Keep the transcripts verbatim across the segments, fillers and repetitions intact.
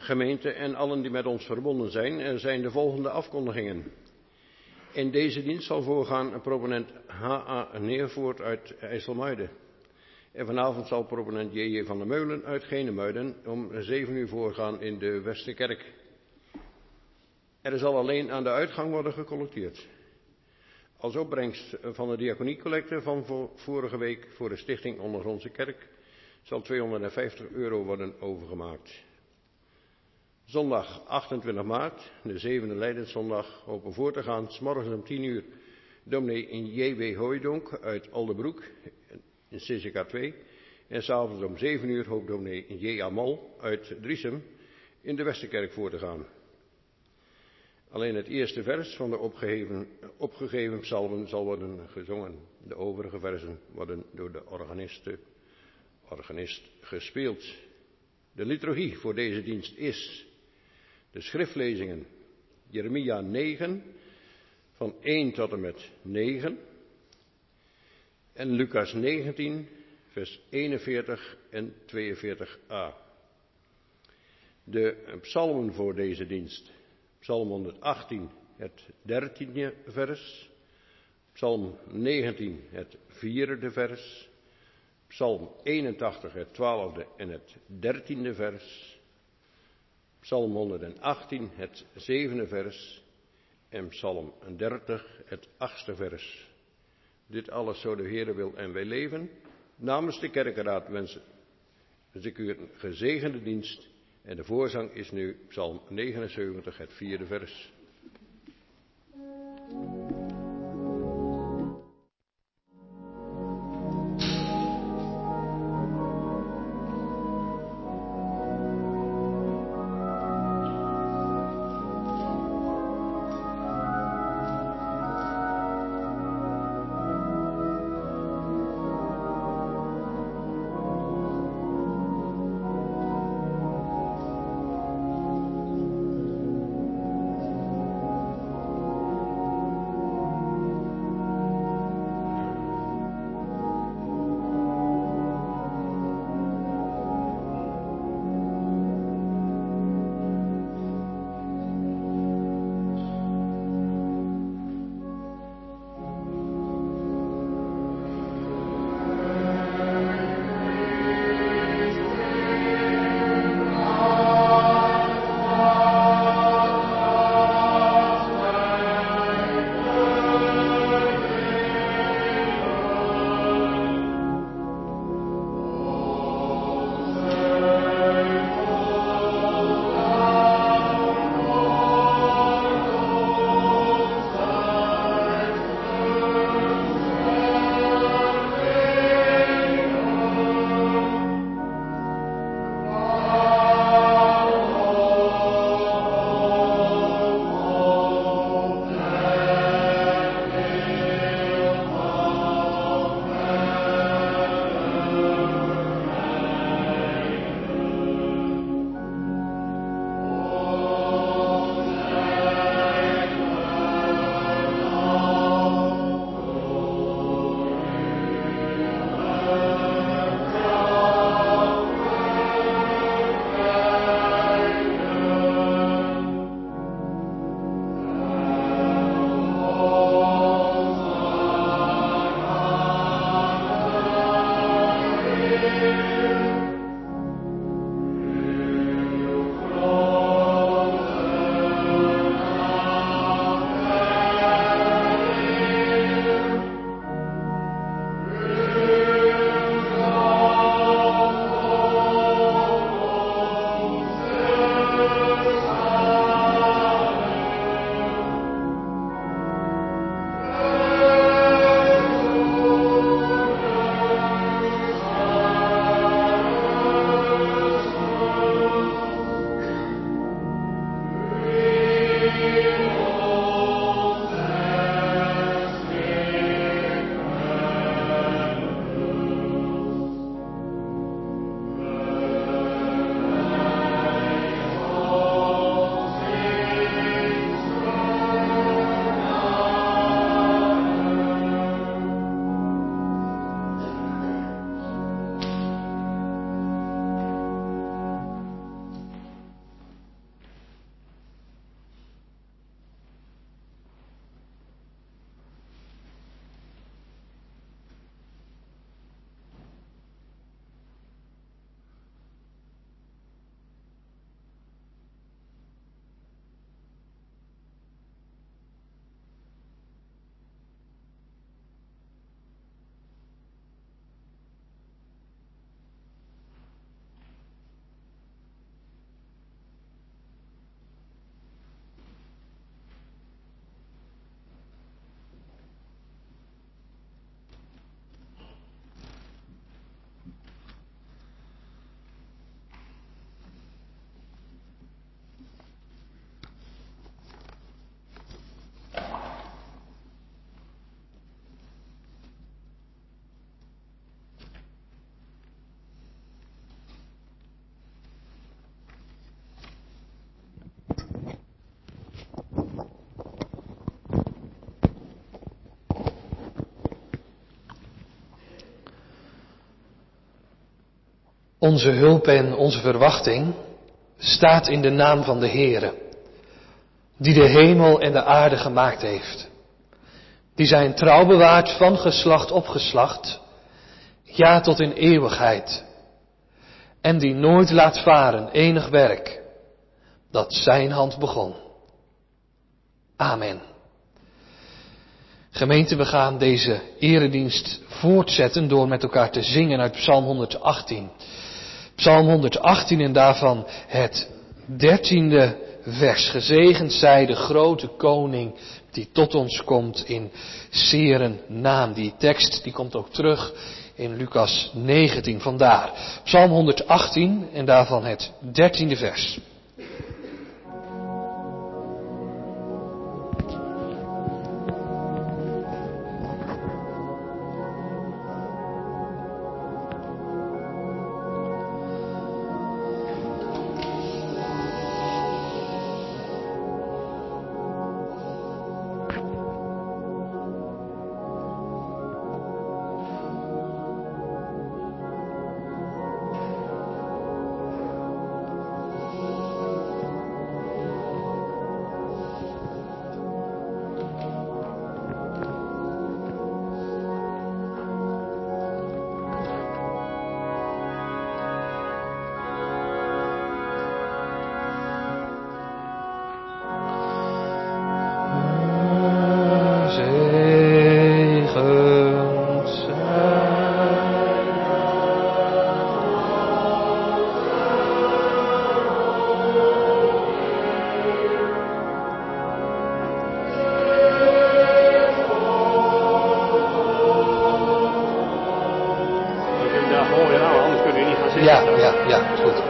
Gemeente en allen die met ons verbonden zijn, er zijn de volgende afkondigingen. In deze dienst zal voorgaan proponent H A Neervoort uit IJsselmuiden. En vanavond zal proponent J J van der Meulen uit Genemuiden om zeven uur voorgaan in de Westerkerk. Er zal alleen aan de uitgang worden gecollecteerd. Als opbrengst van de diaconiecollecte van vorige week voor de stichting Ondergrondse Kerk zal tweehonderdvijftig euro worden overgemaakt. Zondag achtentwintig maart, de zevende Lijdenszondag, hopen voor te gaan, 's morgens om tien uur, dominee J W Hooijdonk uit Oldebroek in C C K twee. En s'avonds om zeven uur hoopt dominee J A Mal uit Driesem in de Westerkerk voor te gaan. Alleen het eerste vers van de opgegeven, opgegeven psalmen zal worden gezongen. De overige versen worden door de organiste, organist gespeeld. De liturgie voor deze dienst is de schriftlezingen Jeremia negen van één tot en met negen en Lucas negentien vers eenenveertig en tweeënveertig a. De psalmen voor deze dienst. Psalm honderdachttien, het dertiende vers. Psalm negentien, het vierde vers. Psalm eenentachtig, het twaalfde en het dertiende vers. Psalm honderdachttien, het zevende vers. En Psalm dertig, het achtste vers. Dit alles zo de Heere wil en wij leven. Namens de kerkenraad wensen ik u een gezegende dienst. En de voorzang is nu Psalm negenenzeventig, het vierde vers. Onze hulp en onze verwachting staat in de naam van de Heere, die de hemel en de aarde gemaakt heeft. Die zijn trouw bewaart van geslacht op geslacht, ja tot in eeuwigheid. En die nooit laat varen enig werk dat zijn hand begon. Amen. Gemeente, we gaan deze eredienst voortzetten door met elkaar te zingen uit Psalm honderdachttien. Psalm honderdachttien en daarvan het dertiende vers. Gezegend zij de grote koning die tot ons komt in zeren naam. Die tekst die komt ook terug in Lucas negentien. Vandaar Psalm honderdachttien en daarvan het dertiende vers. Ja, ja, ja, goed.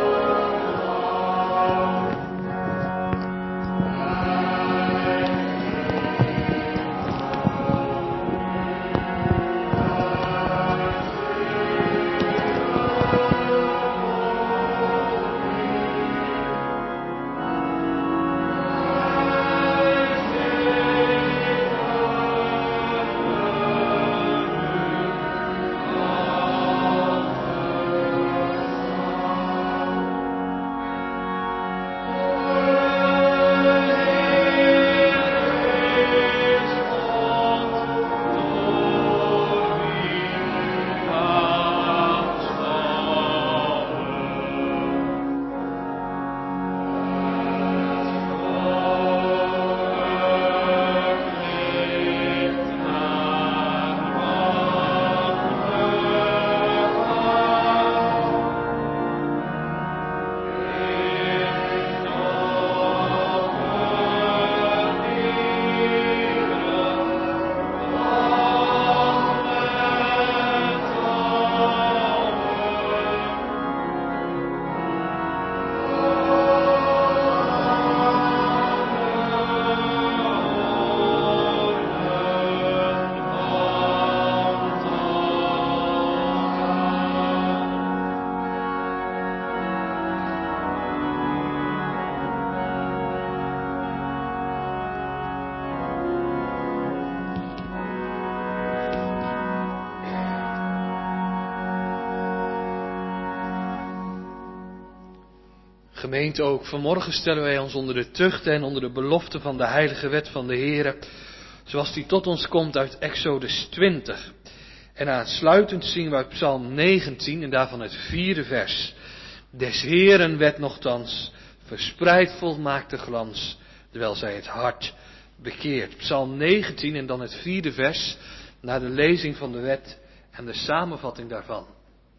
Gemeente, ook vanmorgen stellen wij ons onder de tucht en onder de belofte van de heilige wet van de Heere, zoals die tot ons komt uit Exodus twintig. En aansluitend zingen we uit Psalm negentien en daarvan het vierde vers. Des Heeren wet nochtans verspreidt volmaakte glans, terwijl zij het hart bekeert. Psalm negentien en dan het vierde vers, naar de lezing van de wet en de samenvatting daarvan.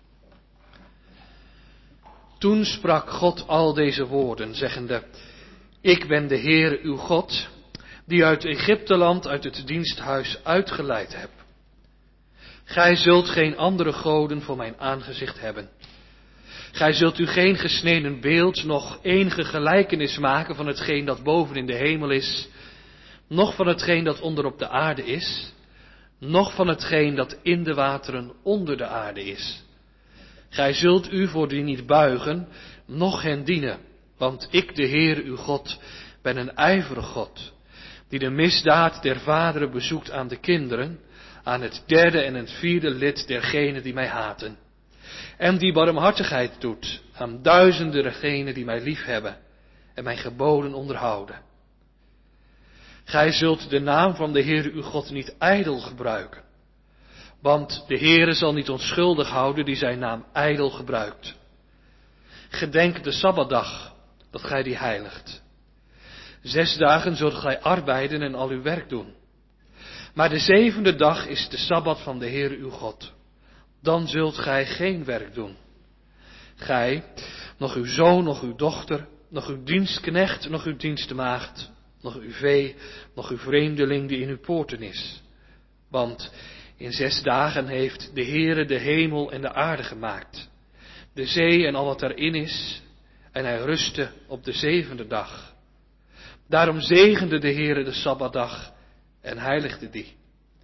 Toen sprak God al deze woorden, zeggende: Ik ben de Heer uw God, die uit Egypteland, uit het diensthuis uitgeleid heb. Gij zult geen andere goden voor mijn aangezicht hebben. Gij zult u geen gesneden beeld, noch enige gelijkenis maken van hetgeen dat boven in de hemel is, noch van hetgeen dat onder op de aarde is, noch van hetgeen dat in de wateren onder de aarde is. Gij zult u voor die niet buigen, noch hen dienen, want ik, de Heer uw God, ben een ijverig God, die de misdaad der vaderen bezoekt aan de kinderen, aan het derde en het vierde lid dergenen die mij haten. en die barmhartigheid doet aan duizenden degenen die mij liefhebben en mijn geboden onderhouden. Gij zult de naam van de Heere uw God niet ijdel gebruiken, want de Heere zal niet onschuldig houden die zijn naam ijdel gebruikt. Gedenk de Sabbatdag, dat gij die heiligt. Zes dagen zult gij arbeiden en al uw werk doen. Maar de zevende dag is de Sabbat van de Heere uw God. Dan zult gij geen werk doen. Gij, nog uw zoon, nog uw dochter, nog uw dienstknecht, nog uw dienstmaagd, nog uw vee, nog uw vreemdeling die in uw poorten is. Want in zes dagen heeft de Heere de hemel en de aarde gemaakt, de zee en al wat erin is, en hij rustte op de zevende dag. Daarom zegende de Heere de Sabbatdag en heiligde die.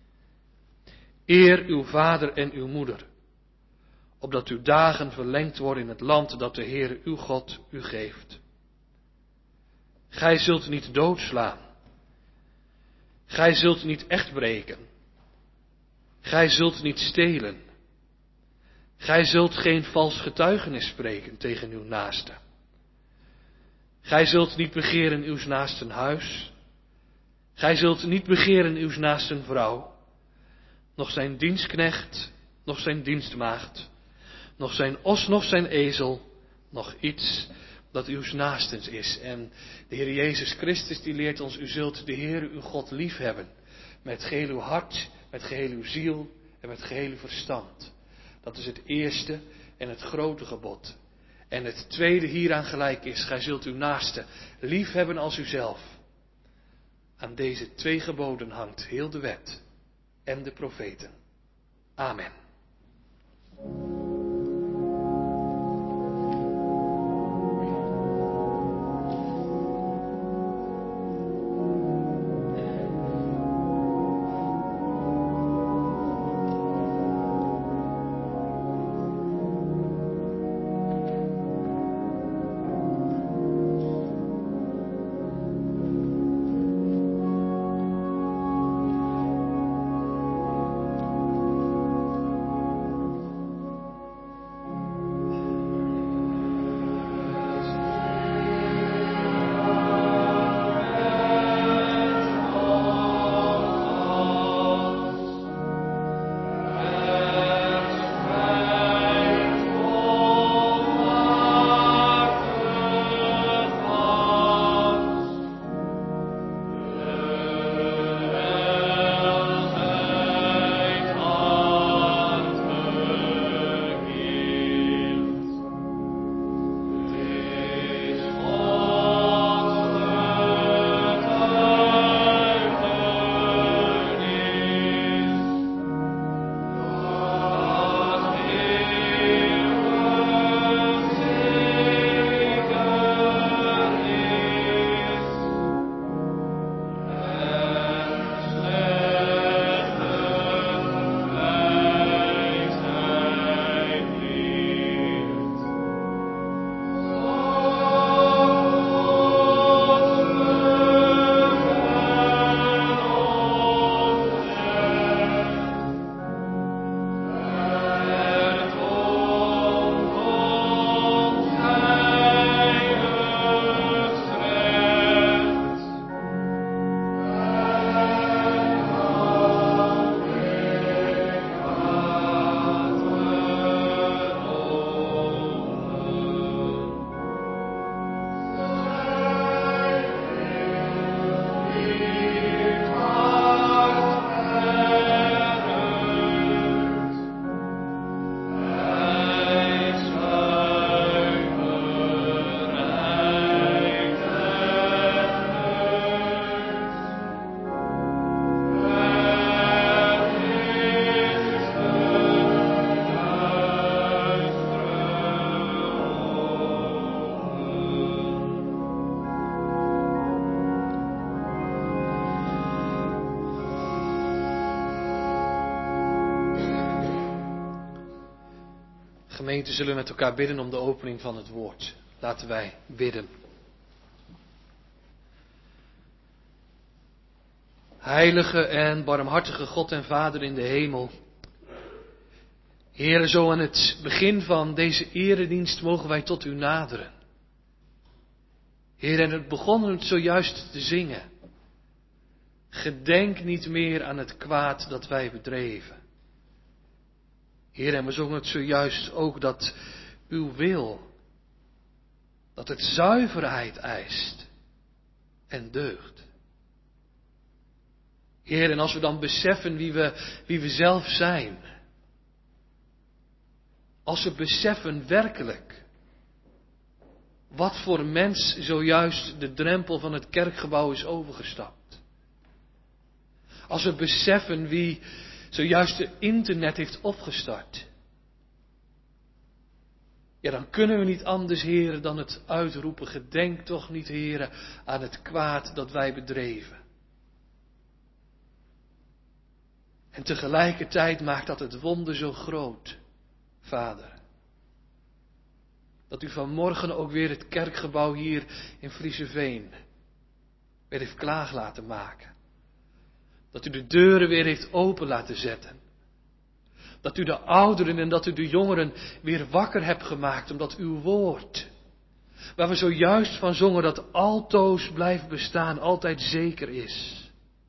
Eer uw vader en uw moeder, opdat uw dagen verlengd worden in het land dat de Heere uw God u geeft. Gij zult niet doodslaan. Gij zult niet echt breken. Gij zult niet stelen. Gij zult geen vals getuigenis spreken tegen uw naaste. Gij zult niet begeren uws naasten huis. Gij zult niet begeren uws naasten vrouw, nog zijn dienstknecht, nog zijn dienstmaagd, nog zijn os, nog zijn ezel, nog iets dat uws naastens is. En de Heer Jezus Christus die leert ons, u zult de Heere uw God lief hebben, met geheel uw hart, met geheel uw ziel en met geheel uw verstand. Dat is het eerste en het grote gebod. En het tweede hieraan gelijk is, gij zult uw naaste lief hebben als uzelf. Aan deze twee geboden hangt heel de wet en de profeten. Amen. Gemeente, zullen we met elkaar bidden om de opening van het woord. Laten wij bidden. Heilige en barmhartige God en Vader in de hemel. Heere, zo aan het begin van deze eredienst mogen wij tot u naderen. Heer, en het begonnen het zojuist te zingen. Gedenk niet meer aan het kwaad dat wij bedreven. Heer, en we zongen het zojuist ook dat uw wil, dat het zuiverheid eist en deugd. Heer, en als we dan beseffen wie we, wie we zelf zijn. Als we beseffen werkelijk wat voor mens zojuist de drempel van het kerkgebouw is overgestapt. Als we beseffen wie zojuist het internet heeft opgestart. Ja, dan kunnen we niet anders, heren, dan het uitroepen. Gedenk toch niet, heren, aan het kwaad dat wij bedreven. En tegelijkertijd maakt dat het wonder zo groot, Vader. Dat u vanmorgen ook weer het kerkgebouw hier in Frieseveen weer heeft klaar laten maken. Dat u de deuren weer heeft open laten zetten. Dat u de ouderen en dat u de jongeren weer wakker hebt gemaakt. Omdat uw woord, waar we zojuist van zongen dat altoos blijft bestaan, altijd zeker is.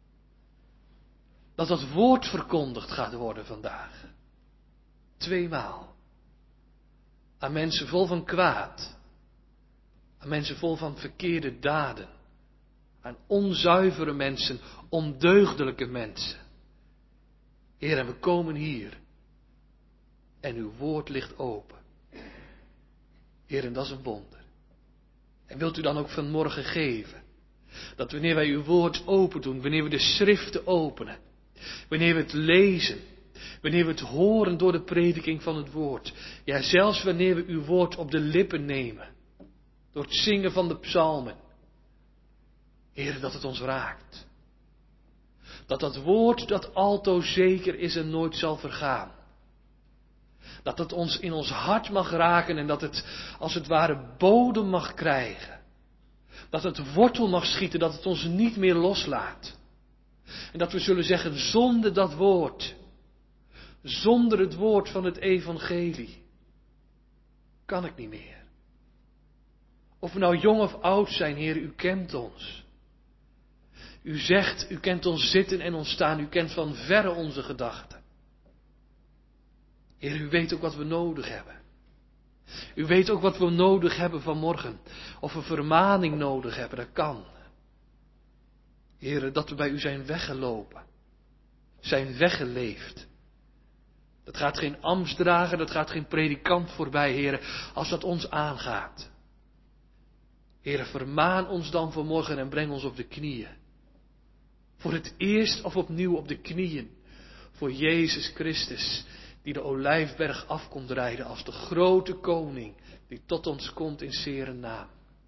Dat dat woord verkondigd gaat worden vandaag. Tweemaal. Aan mensen vol van kwaad. Aan mensen vol van verkeerde daden. Aan onzuivere mensen, ondeugdelijke mensen. Heer, en we komen hier. En uw woord ligt open. Heer, en dat is een wonder. En wilt u dan ook vanmorgen geven. Dat wanneer wij uw woord open doen, wanneer we de schriften openen. Wanneer we het lezen. Wanneer we het horen door de prediking van het woord. Ja, zelfs wanneer we uw woord op de lippen nemen. Door het zingen van de psalmen. Heer, dat het ons raakt. Dat dat woord dat altoos zeker is en nooit zal vergaan. Dat het ons in ons hart mag raken en dat het als het ware bodem mag krijgen. Dat het wortel mag schieten, dat het ons niet meer loslaat. En dat we zullen zeggen, zonder dat woord, zonder het woord van het evangelie, kan ik niet meer. Of we nou jong of oud zijn, Heer, u kent ons. U zegt, u kent ons zitten en ons staan, u kent van verre onze gedachten. Heer, u weet ook wat we nodig hebben. U weet ook wat we nodig hebben vanmorgen. Of we vermaning nodig hebben, dat kan. Heer, dat we bij u zijn weggelopen. Zijn weggeleefd. Dat gaat geen ambtsdrager, dat gaat geen predikant voorbij, Heer, als dat ons aangaat. Heer, vermaan ons dan vanmorgen en breng ons op de knieën. Voor het eerst of opnieuw op de knieën. Voor Jezus Christus, die de Olijfberg af komt rijden als de grote koning, die tot ons komt in zere naam.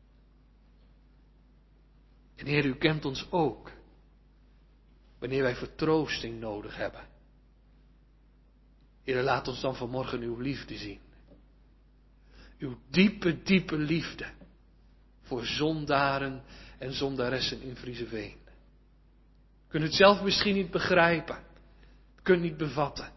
En Heer, u kent ons ook, wanneer wij vertroosting nodig hebben. Heer, laat ons dan vanmorgen uw liefde zien. Uw diepe, diepe liefde voor zondaren en zondaressen in Frieseveen. U kunt het zelf misschien niet begrijpen. U kunt het niet bevatten.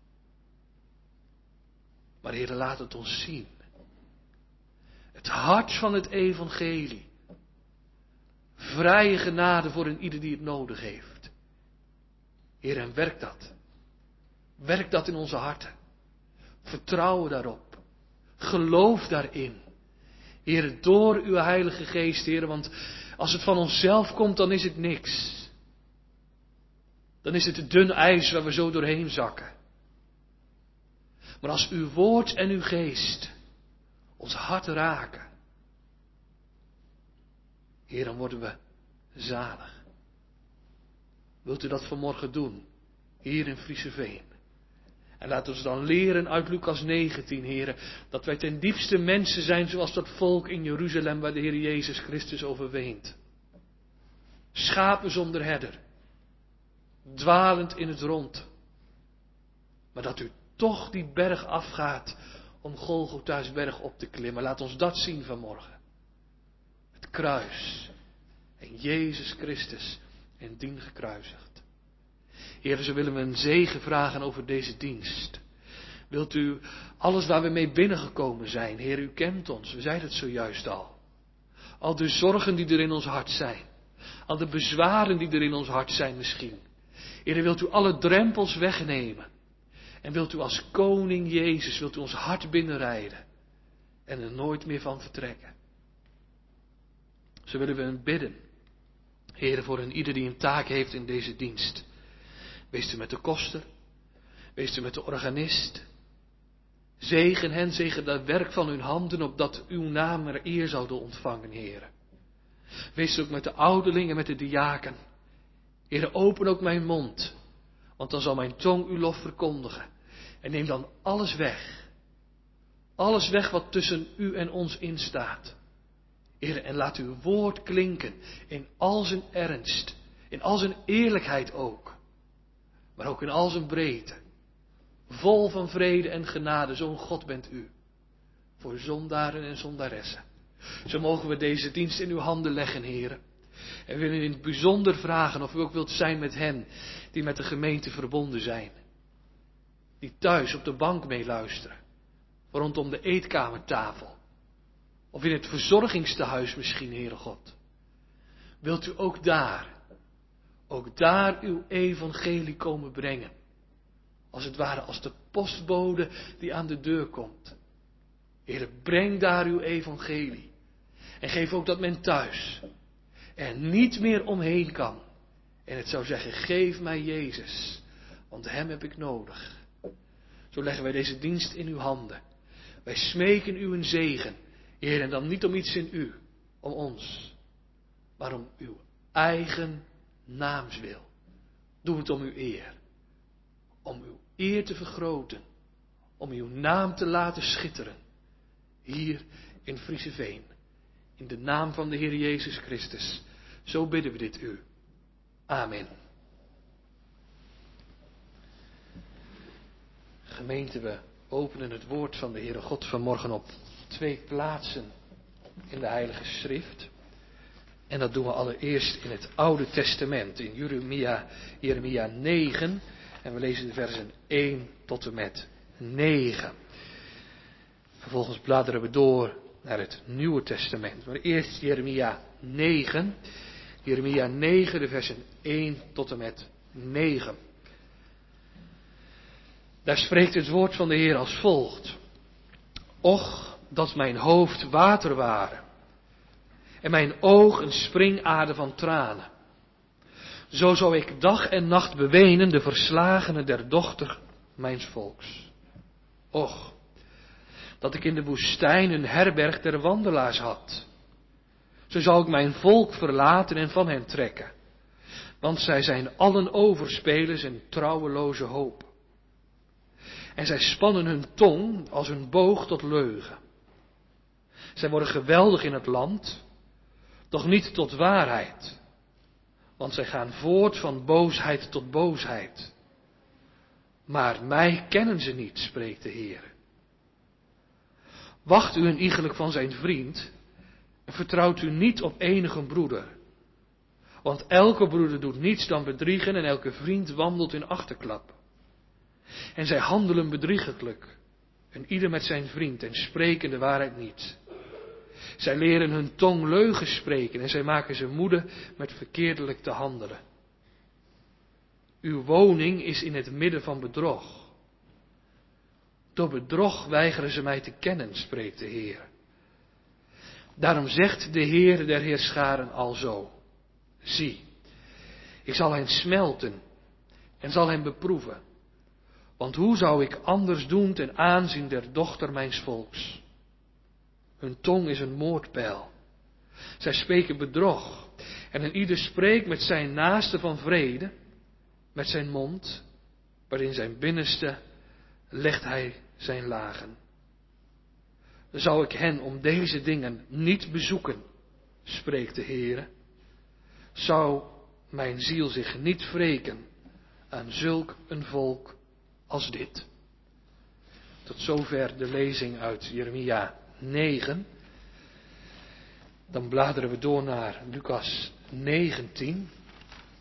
Maar Heer, laat het ons zien. Het hart van het evangelie. Vrije genade voor een ieder die het nodig heeft. Heer, en werk dat. Werk dat in onze harten. Vertrouwen daarop. Geloof daarin. Heer, door uw Heilige Geest, Heer, want als het van onszelf komt, dan is het niks. Dan is het dun ijs waar we zo doorheen zakken. Maar als uw woord en uw geest ons hart raken, Heer, dan worden we zalig. Wilt u dat vanmorgen doen, hier in Frieseveen? En laat ons dan leren uit Lucas negentien, Heer, dat wij ten diepste mensen zijn zoals dat volk in Jeruzalem waar de Heer Jezus Christus over weent. Schapen zonder herder, dwalend in het rond. Maar dat u toch die berg afgaat om Golgotha's berg op te klimmen. Laat ons dat zien vanmorgen. Het kruis en Jezus Christus en dien gekruisigd. Heer, zo willen we een zegen vragen over deze dienst. Wilt u alles waar we mee binnengekomen zijn, Heer, u kent ons, we zeiden het zojuist al. Al de zorgen die er in ons hart zijn, al de bezwaren die er in ons hart zijn misschien. Heer, wilt u alle drempels wegnemen. En wilt u als koning Jezus, wilt u ons hart binnenrijden. En er nooit meer van vertrekken. Zo willen we bidden. Heer, voor een ieder die een taak heeft in deze dienst. Wees u met de koster. Wees u met de organist. Zegen hen, zegen dat werk van hun handen, opdat uw naam er eer zouden ontvangen, Heer. Wees ook met de ouderling en met de diaken. Heer, open ook mijn mond, want dan zal mijn tong uw lof verkondigen. En neem dan alles weg. Alles weg wat tussen u en ons instaat. Heer, en laat uw woord klinken in al zijn ernst, in al zijn eerlijkheid ook, maar ook in al zijn breedte. Vol van vrede en genade, zo'n God bent u. Voor zondaren en zondaressen. Zo mogen we deze dienst in uw handen leggen, Heer. En we willen in het bijzonder vragen of u ook wilt zijn met hen die met de gemeente verbonden zijn. Die thuis op de bank meeluisteren. Rondom de eetkamertafel. Of in het verzorgingstehuis misschien, Heere God. Wilt u ook daar, ook daar uw evangelie komen brengen. Als het ware als de postbode die aan de deur komt. Heere, breng daar uw evangelie. En geef ook dat men thuis er niet meer omheen kan. En het zou zeggen, geef mij Jezus, want hem heb ik nodig. Zo leggen wij deze dienst in uw handen. Wij smeken u een zegen, Heer, en dan niet om iets in u, om ons, maar om uw eigen naamswil. Doe het om uw eer. Om uw eer te vergroten. Om uw naam te laten schitteren. Hier in Frieseveen. In de naam van de Heer Jezus Christus. Zo bidden we dit u. Amen. Gemeente, we openen het woord van de Heere God vanmorgen op twee plaatsen in de Heilige Schrift. En dat doen we allereerst in het Oude Testament, in Jeremia, Jeremia negen. En we lezen de versen één tot en met negen. Vervolgens bladeren we door naar het Nieuwe Testament. Maar eerst Jeremia negen. Jeremia negen, de versen één tot en met negen. Daar spreekt het woord van de Heer als volgt. Och, dat mijn hoofd water ware. En mijn oog een springader van tranen. Zo zou ik dag en nacht bewenen de verslagenen der dochter mijns volks. Och, dat ik in de woestijn een herberg der wandelaars had. Zo zou ik mijn volk verlaten en van hen trekken. Want zij zijn allen overspelers en trouweloze hoop. En zij spannen hun tong als een boog tot leugen. Zij worden geweldig in het land, doch niet tot waarheid. Want zij gaan voort van boosheid tot boosheid. Maar mij kennen ze niet, spreekt de Heer. Wacht u een iegelijk van zijn vriend en vertrouwt u niet op enige broeder. Want elke broeder doet niets dan bedriegen en elke vriend wandelt in achterklap. En zij handelen bedriegelijk, en ieder met zijn vriend en spreken de waarheid niet. Zij leren hun tong leugen spreken en zij maken ze moede met verkeerdelijk te handelen. Uw woning is in het midden van bedrog. Door bedrog weigeren ze mij te kennen, spreekt de Heer. Daarom zegt de Heer der Heerscharen alzo. Zie, ik zal hen smelten en zal hen beproeven. Want hoe zou ik anders doen ten aanzien der dochter mijns volks? Hun tong is een moordpijl. Zij spreken bedrog. En een ieder spreekt met zijn naaste van vrede, met zijn mond, maar in zijn binnenste legt hij zijn lagen. Zou ik hen om deze dingen niet bezoeken, spreekt de Heer, zou mijn ziel zich niet wreken aan zulk een volk als dit. Tot zover de lezing uit Jeremia negen. Dan bladeren we door naar Lucas negentien.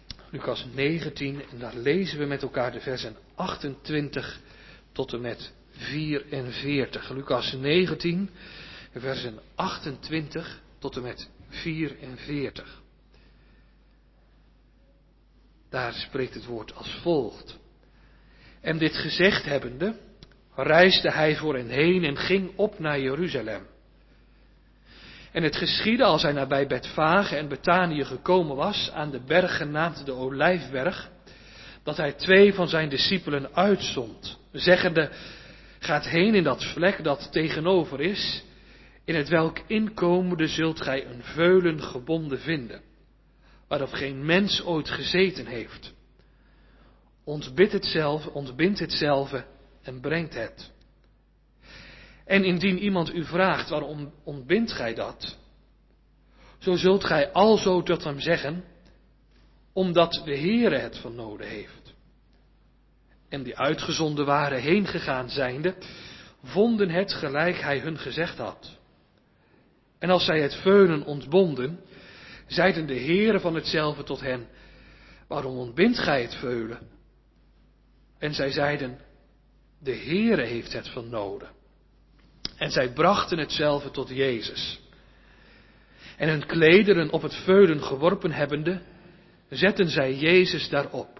Lucas negentien en daar lezen we met elkaar de versen achtentwintig tot en met vierenveertig. Lucas negentien, versen achtentwintig tot en met vierenveertig. Daar spreekt het woord als volgt. En dit gezegd hebbende, reisde hij voor hen heen en ging op naar Jeruzalem. En het geschiedde als hij nabij Betfage en Betanië gekomen was, aan de berg genaamd de Olijfberg, dat hij twee van zijn discipelen uitzond, zeggende, gaat heen in dat vlek dat tegenover is, in het welk inkomende zult gij een veulen gebonden vinden, waarop geen mens ooit gezeten heeft. Ontbind het zelf, ontbind hetzelfde en brengt het. En indien iemand u vraagt, waarom ontbindt gij dat? Zo zult gij alzo tot hem zeggen, omdat de Heere het van noden heeft. En die uitgezonden waren heengegaan zijnde, vonden het gelijk hij hun gezegd had. En als zij het veulen ontbonden, zeiden de Heere van hetzelfde tot hen, waarom ontbindt gij het veulen? En zij zeiden, de Heere heeft het van noden. En zij brachten hetzelfde tot Jezus. En hun klederen op het veulen geworpen hebbende, zetten zij Jezus daarop.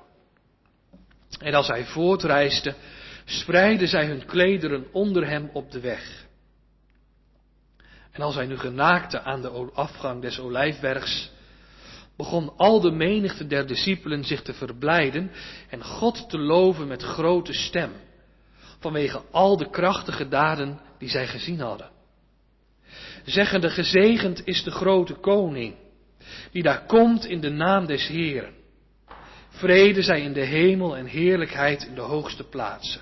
En als hij voortreisde, spreidden zij hun klederen onder hem op de weg. En als hij nu genaakte aan de afgang des Olijfbergs, begon al de menigte der discipelen zich te verblijden en God te loven met grote stem, vanwege al de krachtige daden die zij gezien hadden. Zeggende, gezegend is de grote koning, die daar komt in de naam des Heeren. Vrede zij in de hemel en heerlijkheid in de hoogste plaatsen.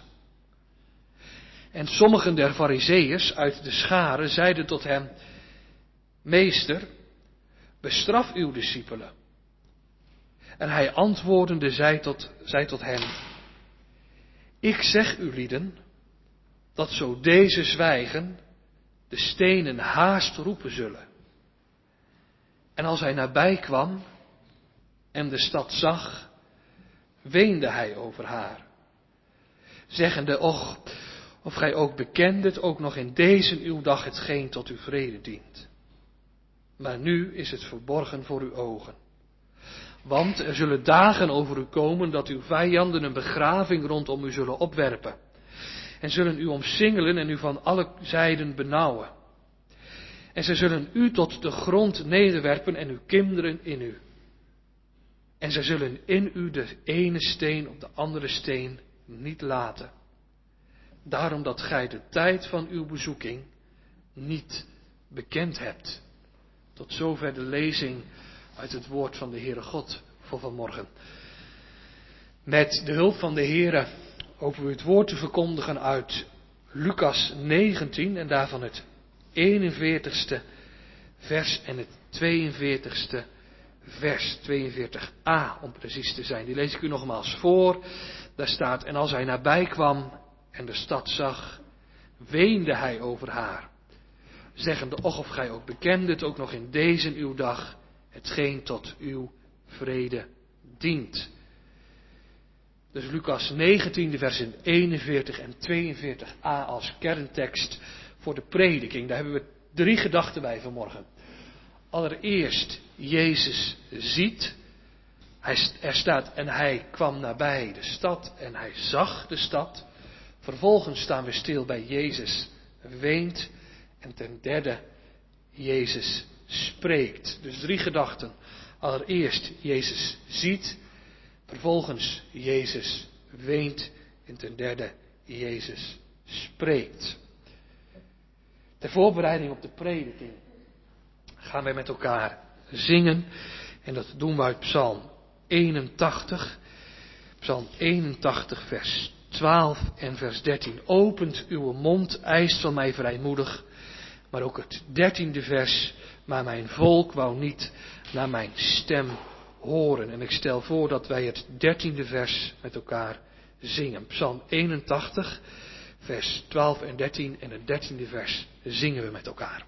En sommigen der Farizeeërs uit de scharen zeiden tot hem, Meester, bestraf uw discipelen. En hij antwoordende zei tot, zei tot hen, ik zeg u lieden, dat zo deze zwijgen, de stenen haast roepen zullen. En als hij nabij kwam en de stad zag, weende hij over haar, zeggende, och, of gij ook bekendet, ook nog in deze uw dag hetgeen tot uw vrede dient. Maar nu is het verborgen voor uw ogen. Want er zullen dagen over u komen dat uw vijanden een begraving rondom u zullen opwerpen. En zullen u omsingelen en u van alle zijden benauwen. En zij zullen u tot de grond nederwerpen en uw kinderen in u. En zij zullen in u de ene steen op de andere steen niet laten. Daarom dat gij de tijd van uw bezoeking niet bekend hebt. Tot zover de lezing uit het woord van de Heere God voor vanmorgen. Met de hulp van de Heere hopen we het woord te verkondigen uit Lucas negentien en daarvan het eenenveertigste vers en het tweeënveertigste vers, tweeënveertig a om precies te zijn. Die lees ik u nogmaals voor. Daar staat, en als hij nabij kwam en de stad zag, weende hij over haar, zeggende, och of gij ook bekendet, ook nog in deze uw dag, hetgeen tot uw vrede dient. Dus Lucas negentien, de versen eenenveertig en tweeënveertig a als kerntekst voor de prediking. Daar hebben we drie gedachten bij vanmorgen. Allereerst, Jezus ziet. Hij, er staat, en hij kwam nabij de stad en hij zag de stad. Vervolgens staan we stil bij Jezus weent. En ten derde, Jezus spreekt. Dus drie gedachten. Allereerst, Jezus ziet. Vervolgens, Jezus weent. En ten derde, Jezus spreekt. Ter voorbereiding op de prediking gaan wij met elkaar zingen. En dat doen we uit Psalm eenentachtig. Psalm eenentachtig, vers twaalf en vers dertien. Opent uw mond, eist van mij vrijmoedig. Maar ook het dertiende vers. Maar mijn volk wou niet naar mijn stem horen. En ik stel voor dat wij het dertiende vers met elkaar zingen. Psalm eenentachtig, vers twaalf en dertien. En het dertiende vers zingen we met elkaar.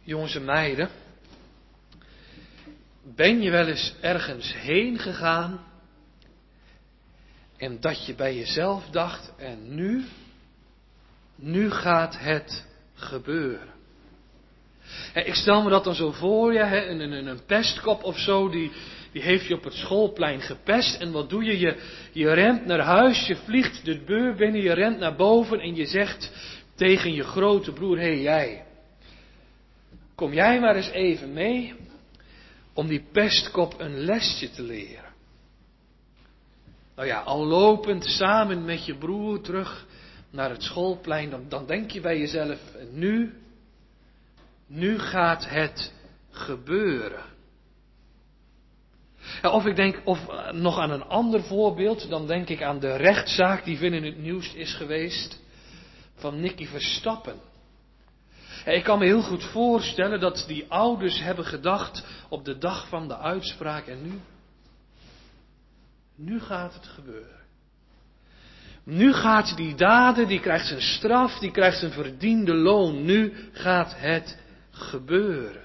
Jongens en meiden, ben je wel eens ergens heen gegaan en dat je bij jezelf dacht, en nu, nu gaat het gebeuren. Ik stel me dat dan zo voor, ja, een, een, een pestkop of zo, die, die heeft je op het schoolplein gepest. En wat doe je? je? Je rent naar huis, je vliegt de deur binnen, je rent naar boven en je zegt tegen je grote broer, hé hey, jij, kom jij maar eens even mee om die pestkop een lesje te leren. Nou ja, al lopend samen met je broer terug naar het schoolplein, dan, dan denk je bij jezelf, nu, nu gaat het gebeuren. Of ik denk, of nog aan een ander voorbeeld, dan denk ik aan de rechtszaak die veel in het nieuws is geweest van Nicky Verstappen. Ik kan me heel goed voorstellen dat die ouders hebben gedacht op de dag van de uitspraak, en nu, nu gaat het gebeuren. Nu gaat die dader, die krijgt zijn straf, die krijgt zijn verdiende loon. Nu gaat het gebeuren.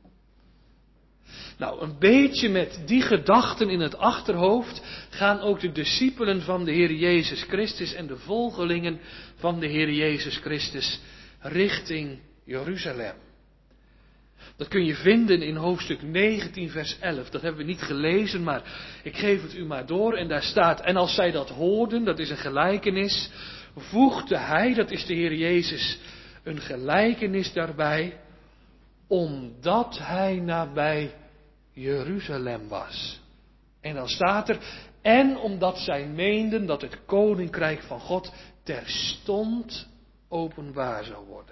Nou, een beetje met die gedachten in het achterhoofd gaan ook de discipelen van de Heer Jezus Christus en de volgelingen van de Heer Jezus Christus richting Jeruzalem. Dat kun je vinden in hoofdstuk negentien vers elf. Dat hebben we niet gelezen, maar ik geef het u maar door. En daar staat, en als zij dat hoorden, dat is een gelijkenis, voegde hij, dat is de Heer Jezus, een gelijkenis daarbij, omdat hij nabij Jeruzalem was. En dan staat er, en omdat zij meenden dat het koninkrijk van God terstond openbaar zou worden.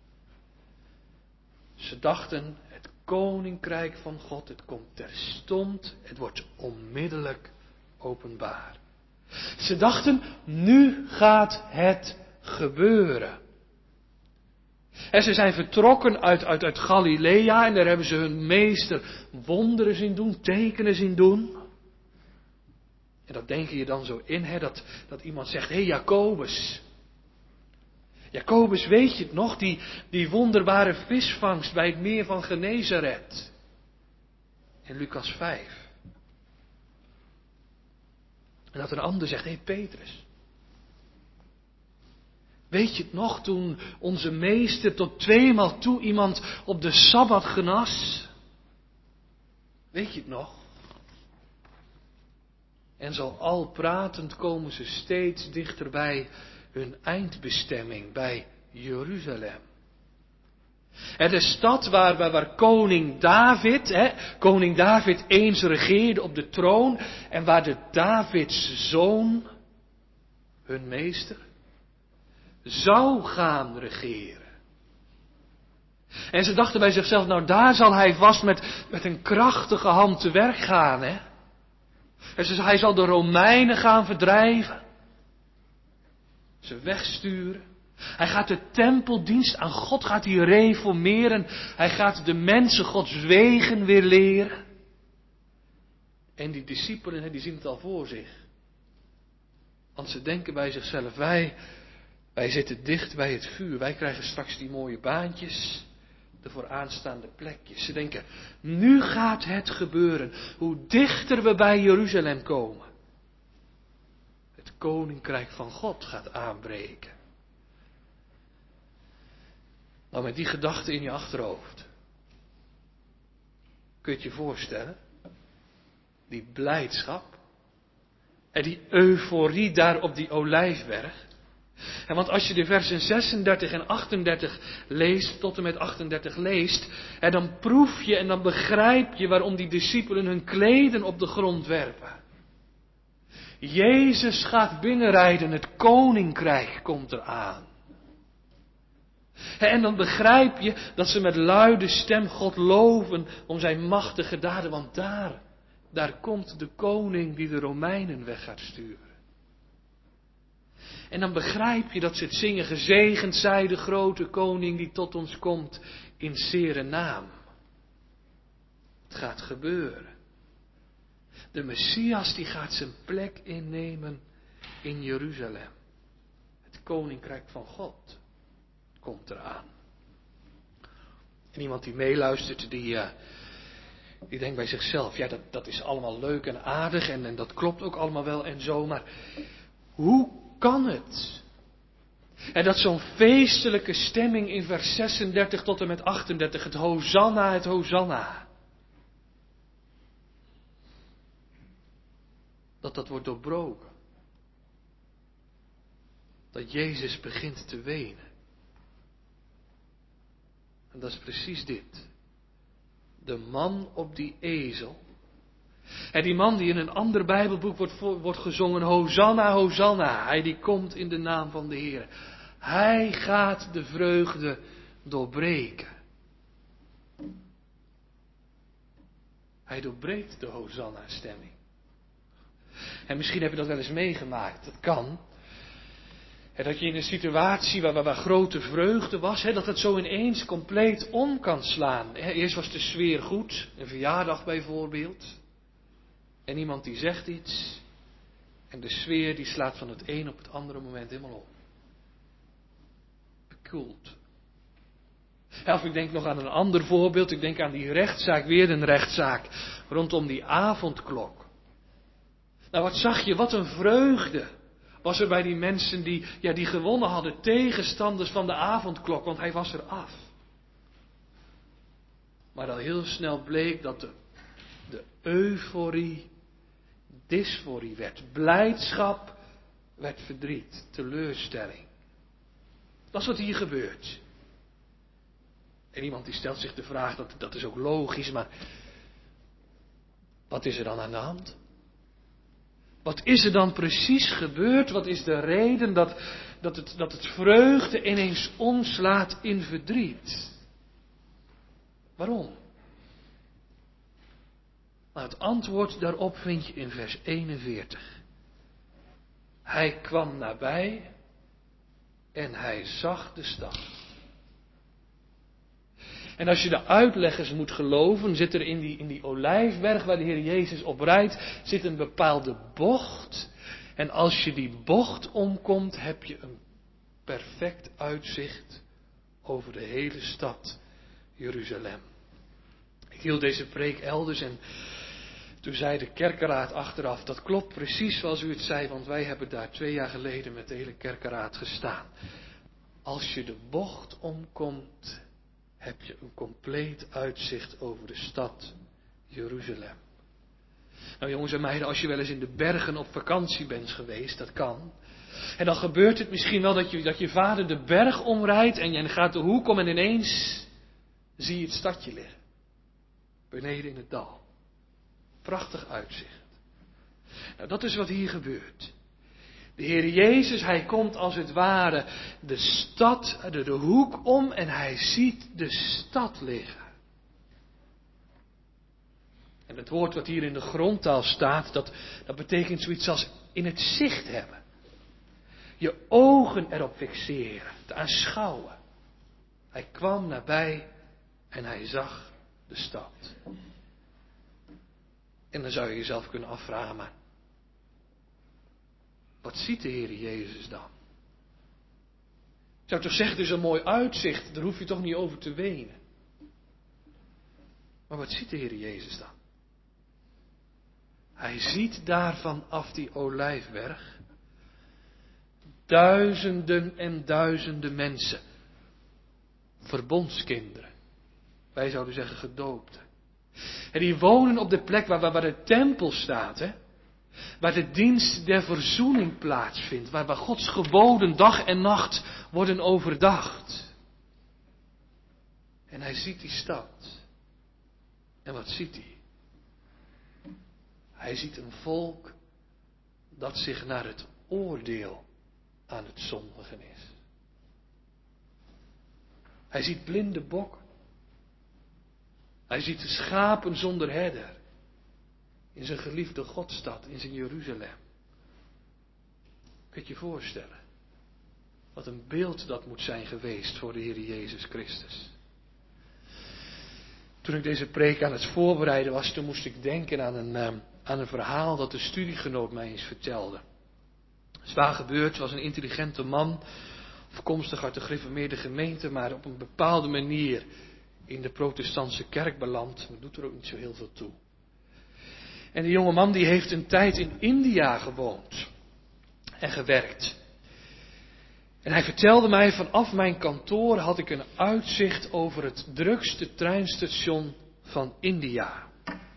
Ze dachten, het koninkrijk van God, het komt terstond, het wordt onmiddellijk openbaar. Ze dachten, nu gaat het gebeuren. En ze zijn vertrokken uit, uit, uit Galilea en daar hebben ze hun meester wonderen zien doen, tekenen zien doen. En dat denk je dan zo in, hè, dat, dat iemand zegt, hé hey, Jacobus. Jacobus, weet je het nog, die, die wonderbare visvangst bij het meer van Genezaret. In Lucas vijf. En dat een ander zegt, hé hey, Petrus. Weet je het nog, toen onze meester tot tweemaal toe iemand op de Sabbat genas? Weet je het nog? En zo al pratend komen ze steeds dichter bij hun eindbestemming, bij Jeruzalem. En de stad waar, waar, waar koning David, hè, koning David eens regeerde op de troon en waar de Davids zoon, hun meester, zou gaan regeren. En ze dachten bij zichzelf, nou daar zal hij vast met, met een krachtige hand te werk gaan, hè. En ze, hij zal de Romeinen gaan verdrijven. Ze wegsturen. Hij gaat de tempeldienst aan God gaat hij reformeren. Hij gaat de mensen Gods wegen weer leren. En die discipelen, die zien het al voor zich. Want ze denken bij zichzelf, wij, wij zitten dicht bij het vuur. Wij krijgen straks die mooie baantjes. De vooraanstaande plekjes. Ze denken, nu gaat het gebeuren. Hoe dichter we bij Jeruzalem komen. Het koninkrijk van God gaat aanbreken. Nou, met die gedachte in je achterhoofd. Kun je het je voorstellen? Die blijdschap. En die euforie daar op die olijfberg. En want als je de versen zesendertig en achtendertig leest, tot en met achtendertig leest, en dan proef je en dan begrijp je waarom die discipelen hun kleden op de grond werpen. Jezus gaat binnenrijden, het koninkrijk komt eraan. En dan begrijp je dat ze met luide stem God loven om zijn machtige daden, want daar, daar komt de koning die de Romeinen weg gaat sturen. En dan begrijp je dat ze het zingen, gezegend zij de grote koning die tot ons komt in zere naam. Het gaat gebeuren. De Messias die gaat zijn plek innemen in Jeruzalem. Het koninkrijk van God komt eraan. En iemand die meeluistert, die, uh, die denkt bij zichzelf, ja dat, dat is allemaal leuk en aardig en, en dat klopt ook allemaal wel en zo, maar hoe kan het? En dat zo'n feestelijke stemming in vers zesendertig tot en met achtendertig, het Hosanna, het Hosanna, dat dat wordt doorbroken. Dat Jezus begint te wenen. En dat is precies dit. De man op die ezel. En die man die in een ander Bijbelboek wordt, wordt gezongen, Hosanna, Hosanna. Hij die komt in de naam van de Heer. Hij gaat de vreugde doorbreken. Hij doorbreekt de Hosanna-stemming. En misschien heb je dat wel eens meegemaakt. Dat kan. En dat je in een situatie waar, waar, waar grote vreugde was, hè, dat het zo ineens compleet om kan slaan. Hè, eerst was de sfeer goed, een verjaardag bijvoorbeeld. En iemand die zegt iets. En de sfeer die slaat van het een op het andere moment helemaal om. Bekoeld. Ja, of ik denk nog aan een ander voorbeeld. Ik denk aan die rechtszaak, weer een rechtszaak. Rondom die avondklok. Nou, wat zag je? Wat een vreugde was er bij die mensen die, ja, die gewonnen hadden. Tegenstanders van de avondklok, want hij was er af. Maar al heel snel bleek dat de, de euforie dysforie werd. Blijdschap werd verdriet, teleurstelling. Dat is wat hier gebeurt. En iemand die stelt zich de vraag, dat, dat is ook logisch, maar wat is er dan aan de hand? Wat is er dan precies gebeurd? Wat is de reden dat, dat, het, dat het vreugde ineens omslaat in verdriet? Waarom? Nou, het antwoord daarop vind je in vers eenenveertig. Hij kwam nabij en hij zag de stad. En als je de uitleggers moet geloven, zit er in die, in die olijfberg waar de Heer Jezus op rijdt, zit een bepaalde bocht. En als je die bocht omkomt, heb je een perfect uitzicht over de hele stad Jeruzalem. Ik hield deze preek elders en toen zei de kerkeraad achteraf, dat klopt precies zoals u het zei, want wij hebben daar twee jaar geleden met de hele kerkeraad gestaan. Als je de bocht omkomt, heb je een compleet uitzicht over de stad Jeruzalem. Nou jongens en meiden, als je wel eens in de bergen op vakantie bent geweest, dat kan. En dan gebeurt het misschien wel dat je, dat je vader de berg omrijdt en je gaat de hoek om en ineens zie je het stadje liggen. Beneden in het dal. Prachtig uitzicht. Nou, dat is wat hier gebeurt. De Heer Jezus, hij komt als het ware de stad, de, de hoek om en hij ziet de stad liggen. En het woord wat hier in de grondtaal staat, dat, dat betekent zoiets als in het zicht hebben. Je ogen erop fixeren, te aanschouwen. Hij kwam nabij en hij zag de stad. En dan zou je jezelf kunnen afvragen, maar wat ziet de Heer Jezus dan? Ik zou toch zeggen, het is een mooi uitzicht, daar hoef je toch niet over te wenen. Maar wat ziet de Heer Jezus dan? Hij ziet daar vanaf die olijfberg duizenden en duizenden mensen. Verbondskinderen. Wij zouden zeggen gedoopten. En die wonen op de plek waar, waar, waar de tempel staat, hè? Waar de dienst der verzoening plaatsvindt. Waar, waar Gods geboden dag en nacht worden overdacht. En hij ziet die stad. En wat ziet hij? Hij ziet een volk dat zich naar het oordeel aan het zondigen is. Hij ziet blinde bokken. Hij ziet de schapen zonder herder. In zijn geliefde Godstad, in zijn Jeruzalem. Kun je je voorstellen? Wat een beeld dat moet zijn geweest voor de Heer Jezus Christus. Toen ik deze preek aan het voorbereiden was, toen moest ik denken aan een, uh, aan een verhaal dat de studiegenoot mij eens vertelde. Het is waar gebeurd, was een intelligente man, afkomstig uit de gereformeerde gemeente, maar op een bepaalde manier in de protestantse kerk beland, maar doet er ook niet zo heel veel toe. En die jonge man die heeft een tijd in India gewoond en gewerkt. En hij vertelde mij, vanaf mijn kantoor had ik een uitzicht over het drukste treinstation van India.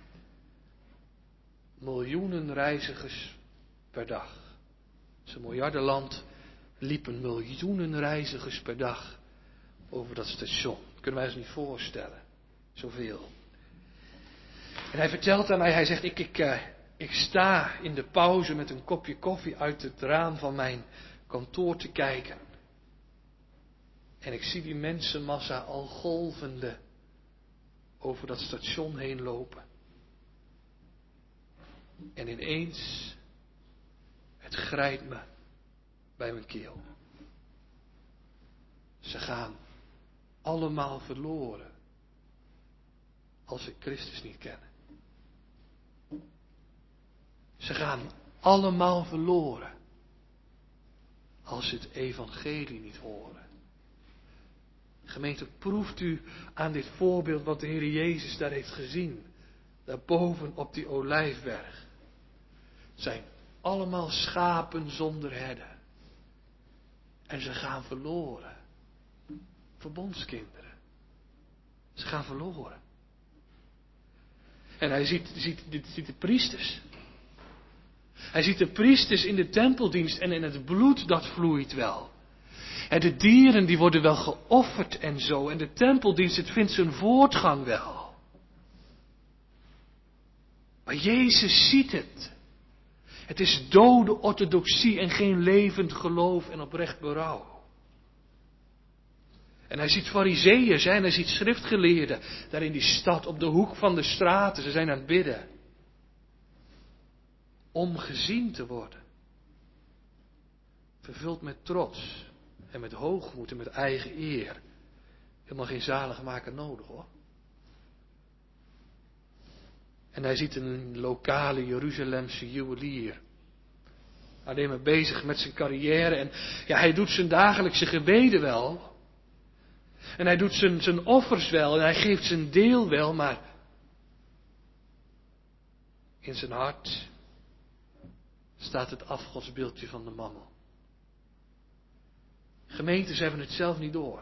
Miljoenen reizigers per dag. Het is een miljardenland, liepen miljoenen reizigers per dag over dat station. Dat kunnen wij ons niet voorstellen. Zoveel. En hij vertelt aan mij, hij zegt, ik, ik, uh, ik sta in de pauze met een kopje koffie uit het raam van mijn kantoor te kijken. En ik zie die mensenmassa al golvende over dat station heen lopen. En ineens, het grijpt me bij mijn keel. Ze gaan allemaal verloren als ze Christus niet kennen. Ze gaan allemaal verloren als ze het evangelie niet horen. Gemeente, proeft u aan dit voorbeeld wat de Heer Jezus daar heeft gezien. Daarboven op die olijfberg. Het zijn allemaal schapen zonder herder. En ze gaan verloren. Verbondskinderen. Ze gaan verloren. En hij ziet, ziet, ziet de priesters. Hij ziet de priesters in de tempeldienst en in het bloed dat vloeit wel. En de dieren die worden wel geofferd en zo. En de tempeldienst, het vindt zijn voortgang wel. Maar Jezus ziet het. Het is dode orthodoxie en geen levend geloof en oprecht berouw. En hij ziet farizeeën zijn, hij ziet schriftgeleerden daar in die stad op de hoek van de straten. Ze zijn aan het bidden. Om gezien te worden. Vervuld met trots en met hoogmoed en met eigen eer. Helemaal geen zaligmaker nodig hoor. En hij ziet een lokale Jeruzalemse juwelier. Alleen maar bezig met zijn carrière. En ja, hij doet zijn dagelijkse gebeden wel. En hij doet zijn, zijn offers wel. En hij geeft zijn deel wel. Maar in zijn hart staat het afgodsbeeldje van de mammon. Gemeentes hebben het zelf niet door.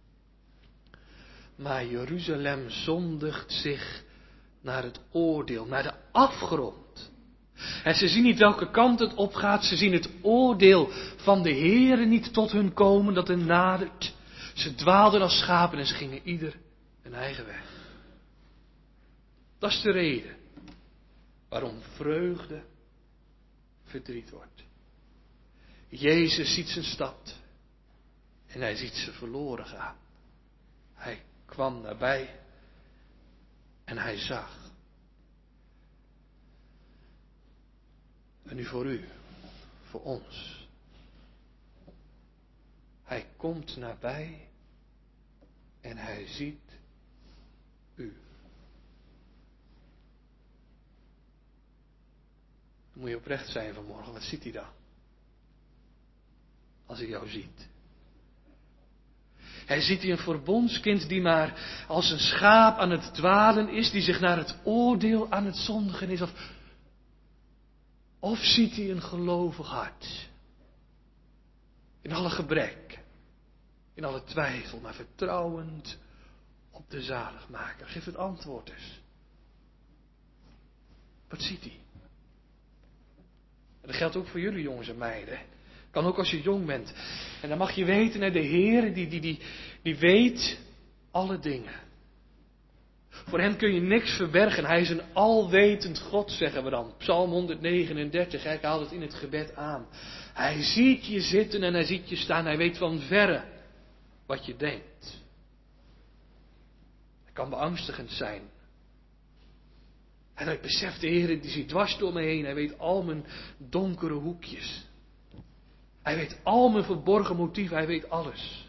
Maar Jeruzalem zondigt zich naar het oordeel, naar de afgrond. En ze zien niet welke kant het opgaat. Ze zien het oordeel van de Heere niet tot hun komen, dat hen nadert. Ze dwaalden als schapen en ze gingen ieder een eigen weg. Dat is de reden waarom vreugde verdriet wordt. Jezus ziet zijn stad en hij ziet ze verloren gaan. Hij kwam nabij en hij zag. En nu voor u, voor ons. Hij komt nabij en hij ziet u. Dan moet je oprecht zijn vanmorgen. Wat ziet hij dan? Als hij jou ziet. Hij ziet hier een verbondskind die maar als een schaap aan het dwalen is. Die zich naar het oordeel aan het zondigen is. Of, of ziet hij een gelovig hart. In alle gebrek. In alle twijfel. Maar vertrouwend op de zaligmaker. Geef het antwoord eens. Wat ziet hij? En dat geldt ook voor jullie jongens en meiden. Kan ook als je jong bent. En dan mag je weten, hè, de Heer die, die, die, die weet alle dingen. Voor hem kun je niks verbergen. Hij is een alwetend God, zeggen we dan. Psalm honderdnegenendertig, ik haal het in het gebed aan. Hij ziet je zitten en hij ziet je staan. Hij weet van verre wat je denkt. Het kan beangstigend zijn. En hij beseft, de Heer die ziet dwars door me heen. Hij weet al mijn donkere hoekjes. Hij weet al mijn verborgen motieven. Hij weet alles.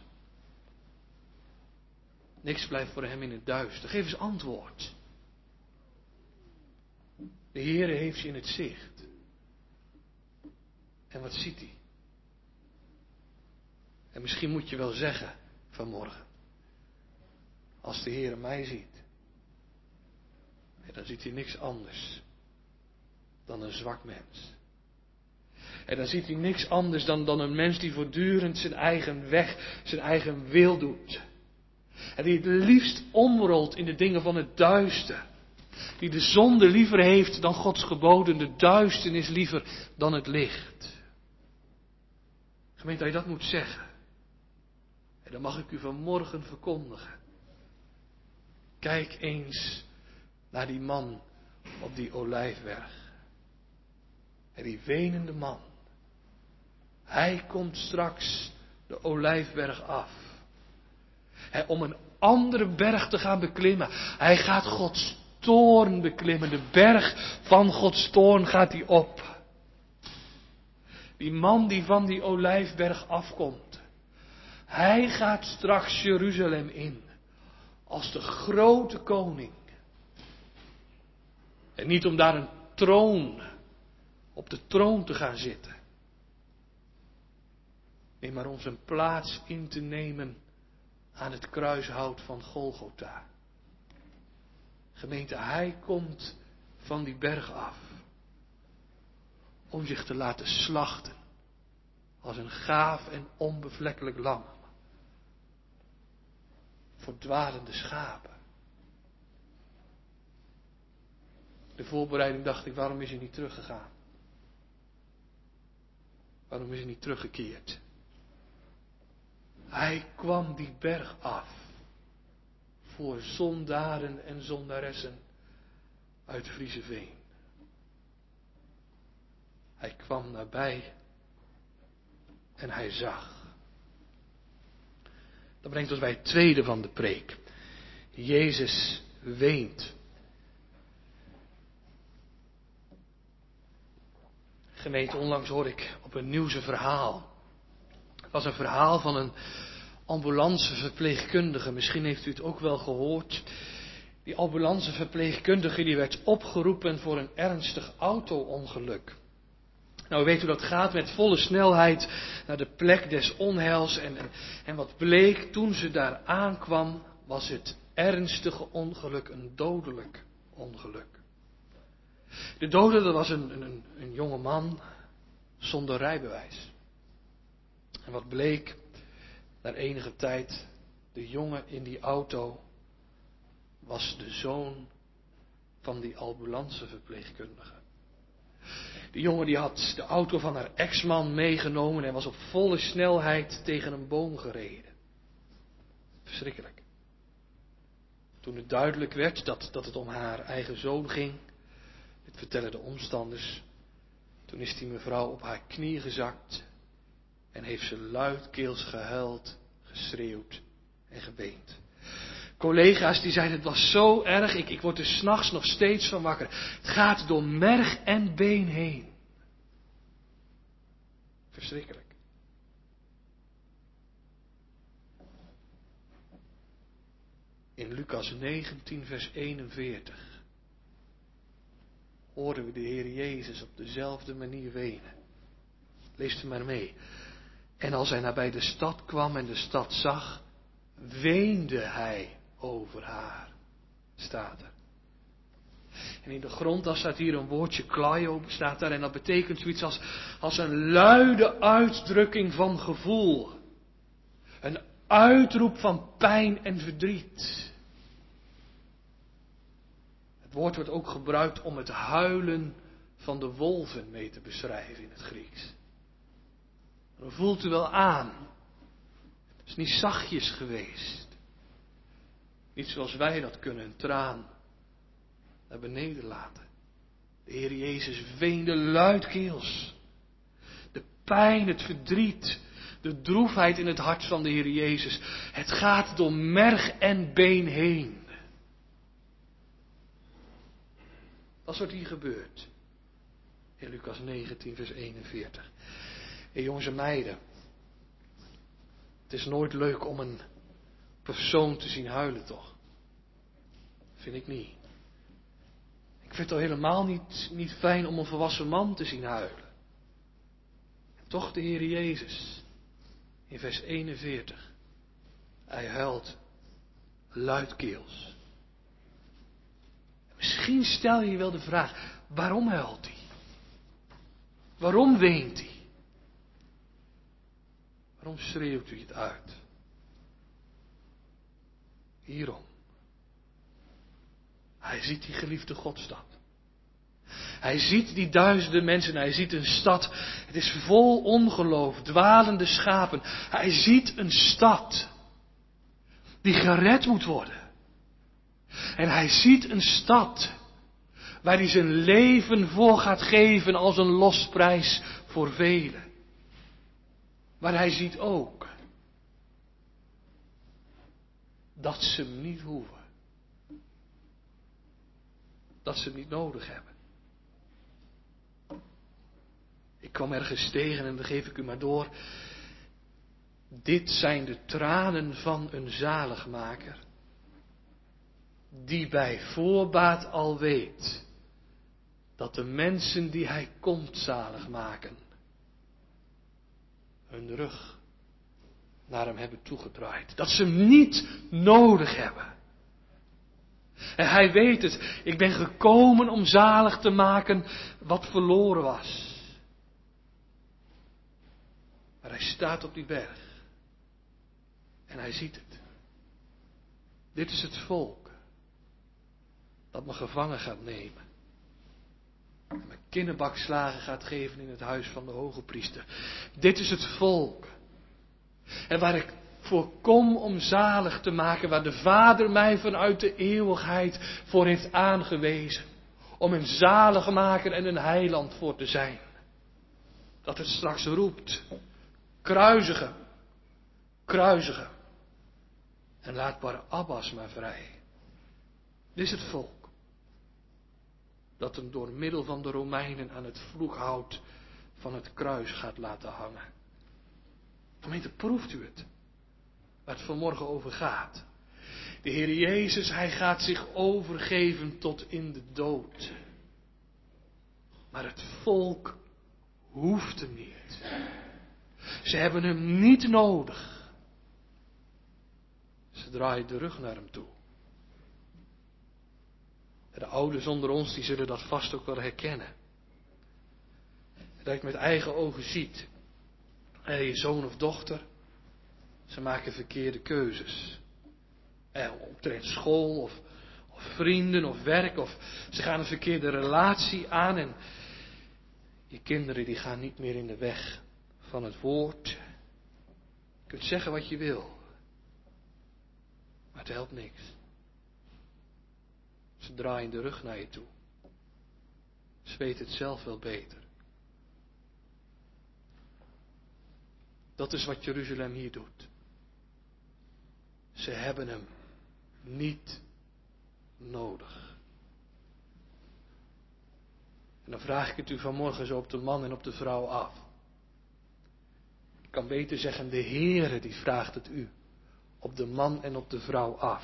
Niks blijft voor hem in het duister. Geef eens antwoord. De Heer heeft je in het zicht. En wat ziet hij? En misschien moet je wel zeggen vanmorgen. als de Heer mij ziet, en dan ziet hij niks anders dan een zwak mens. En dan ziet hij niks anders dan, dan een mens die voortdurend zijn eigen weg, zijn eigen wil doet. En die het liefst omrolt in de dingen van het duister. Die de zonde liever heeft dan Gods geboden, de duisternis liever dan het licht. Gemeente, dat je dat moet zeggen. En dan mag ik u vanmorgen verkondigen. Kijk eens naar die man op die olijfberg. En die wenende man. Hij komt straks de olijfberg af. He, om een andere berg te gaan beklimmen. Hij gaat Gods toorn beklimmen. De berg van Gods toorn gaat hij op. Die man die van die olijfberg afkomt. Hij gaat straks Jeruzalem in. Als de grote koning. En niet om daar een troon, op de troon te gaan zitten. Nee, maar om zijn plaats in te nemen aan het kruishout van Golgotha. Gemeente, hij komt van die berg af. Om zich te laten slachten. Als een gaaf en onbevlekkelijk lam. Voor dwalende schapen. De voorbereiding dacht ik, waarom is hij niet teruggegaan? Waarom is hij niet teruggekeerd? Hij kwam die berg af. Voor zondaren en zondaressen uit Vriezeveen. Hij kwam nabij en hij zag. Dat brengt ons bij het tweede van de preek. Jezus weent. Gemeente, onlangs hoorde ik op een nieuws een verhaal. Het was een verhaal van een ambulanceverpleegkundige. Misschien heeft u het ook wel gehoord. Die ambulanceverpleegkundige die werd opgeroepen voor een ernstig auto-ongeluk. Nou, u weet hoe dat gaat, met volle snelheid naar de plek des onheils. En, en, en wat bleek, toen ze daar aankwam, was het ernstige ongeluk een dodelijk ongeluk. De dode, dat was een, een, een jonge man zonder rijbewijs. En wat bleek, na enige tijd, de jongen in die auto was de zoon van die ambulanceverpleegkundige. De jongen die had de auto van haar ex-man meegenomen en was op volle snelheid tegen een boom gereden. Verschrikkelijk. Toen het duidelijk werd dat, dat het om haar eigen zoon ging, dit vertellen de omstanders, toen is die mevrouw op haar knie gezakt en heeft ze luidkeels gehuild, geschreeuwd en geweend. Collega's die zeiden, het was zo erg, ik, ik word er 's nachts nog steeds van wakker. Het gaat door merg en been heen. Verschrikkelijk. In Lucas negentien vers eenenveertig horen we de Heer Jezus op dezelfde manier wenen. Lees er maar mee. En als hij nabij de stad kwam en de stad zag, weende hij over haar, staat er. En in de grondtas staat hier een woordje klaio, staat daar, en dat betekent zoiets als, als een luide uitdrukking van gevoel. Een uitroep van pijn en verdriet. Het woord wordt ook gebruikt om het huilen van de wolven mee te beschrijven in het Grieks. Dan voelt u wel aan. Het is niet zachtjes geweest. Niet zoals wij dat kunnen, een traan naar beneden laten. De Heer Jezus weende luidkeels. De pijn, het verdriet, de droefheid in het hart van de Heer Jezus. Het gaat door merg en been heen. Dat is wat hier gebeurt. In Lucas negentien vers eenenveertig. Hé jongens en meiden. Het is nooit leuk om een persoon te zien huilen, toch? Vind ik niet. Ik vind het al helemaal niet, niet fijn om een volwassen man te zien huilen. En toch de Heer Jezus. In vers eenenveertig. Hij huilt luidkeels. Misschien stel je je wel de vraag, waarom huilt hij? Waarom weent hij? Waarom schreeuwt hij het uit? Hierom. Hij ziet die geliefde Godstad. Hij ziet die duizenden mensen, hij ziet een stad. Het is vol ongeloof, dwalende schapen. Hij ziet een stad die gered moet worden. En hij ziet een stad waar hij zijn leven voor gaat geven als een losprijs voor velen. Maar hij ziet ook dat ze hem niet hoeven. Dat ze hem niet nodig hebben. Ik kwam ergens tegen en dan geef ik u maar door. Dit zijn de tranen van een zaligmaker, die bij voorbaat al weet dat de mensen die hij komt zalig maken, hun rug naar hem hebben toegedraaid. Dat ze hem niet nodig hebben. En hij weet het. Ik ben gekomen om zalig te maken wat verloren was. Maar hij staat op die berg. En hij ziet het. Dit is het volk dat me gevangen gaat nemen. En me kinnebakslagen gaat geven in het huis van de hoge priester. Dit is het volk. En waar ik voor kom om zalig te maken, waar de Vader mij vanuit de eeuwigheid voor heeft aangewezen. Om een zaligmaker en een heiland voor te zijn. Dat het straks roept. Kruisigen. Kruisigen. En laat Barabbas maar vrij. Dit is het volk. Dat hem door middel van de Romeinen aan het vloekhout van het kruis gaat laten hangen. Gemeente, proeft u het? Waar het vanmorgen over gaat. De Heer Jezus, hij gaat zich overgeven tot in de dood. Maar het volk hoeft hem niet. Ze hebben hem niet nodig. Ze draaien de rug naar hem toe. De ouders onder ons, die zullen dat vast ook wel herkennen. Dat je met eigen ogen ziet. En je zoon of dochter, ze maken verkeerde keuzes. En omtrent school of, of vrienden of werk. Of ze gaan een verkeerde relatie aan. En je kinderen die gaan niet meer in de weg van het woord. Je kunt zeggen wat je wil. Maar het helpt niks. Ze draaien de rug naar je toe. Ze weten het zelf wel beter. Dat is wat Jeruzalem hier doet. Ze hebben hem niet nodig. En dan vraag ik het u vanmorgen zo op de man en op de vrouw af. Ik kan beter zeggen, de Heere die vraagt het u. Op de man en op de vrouw af.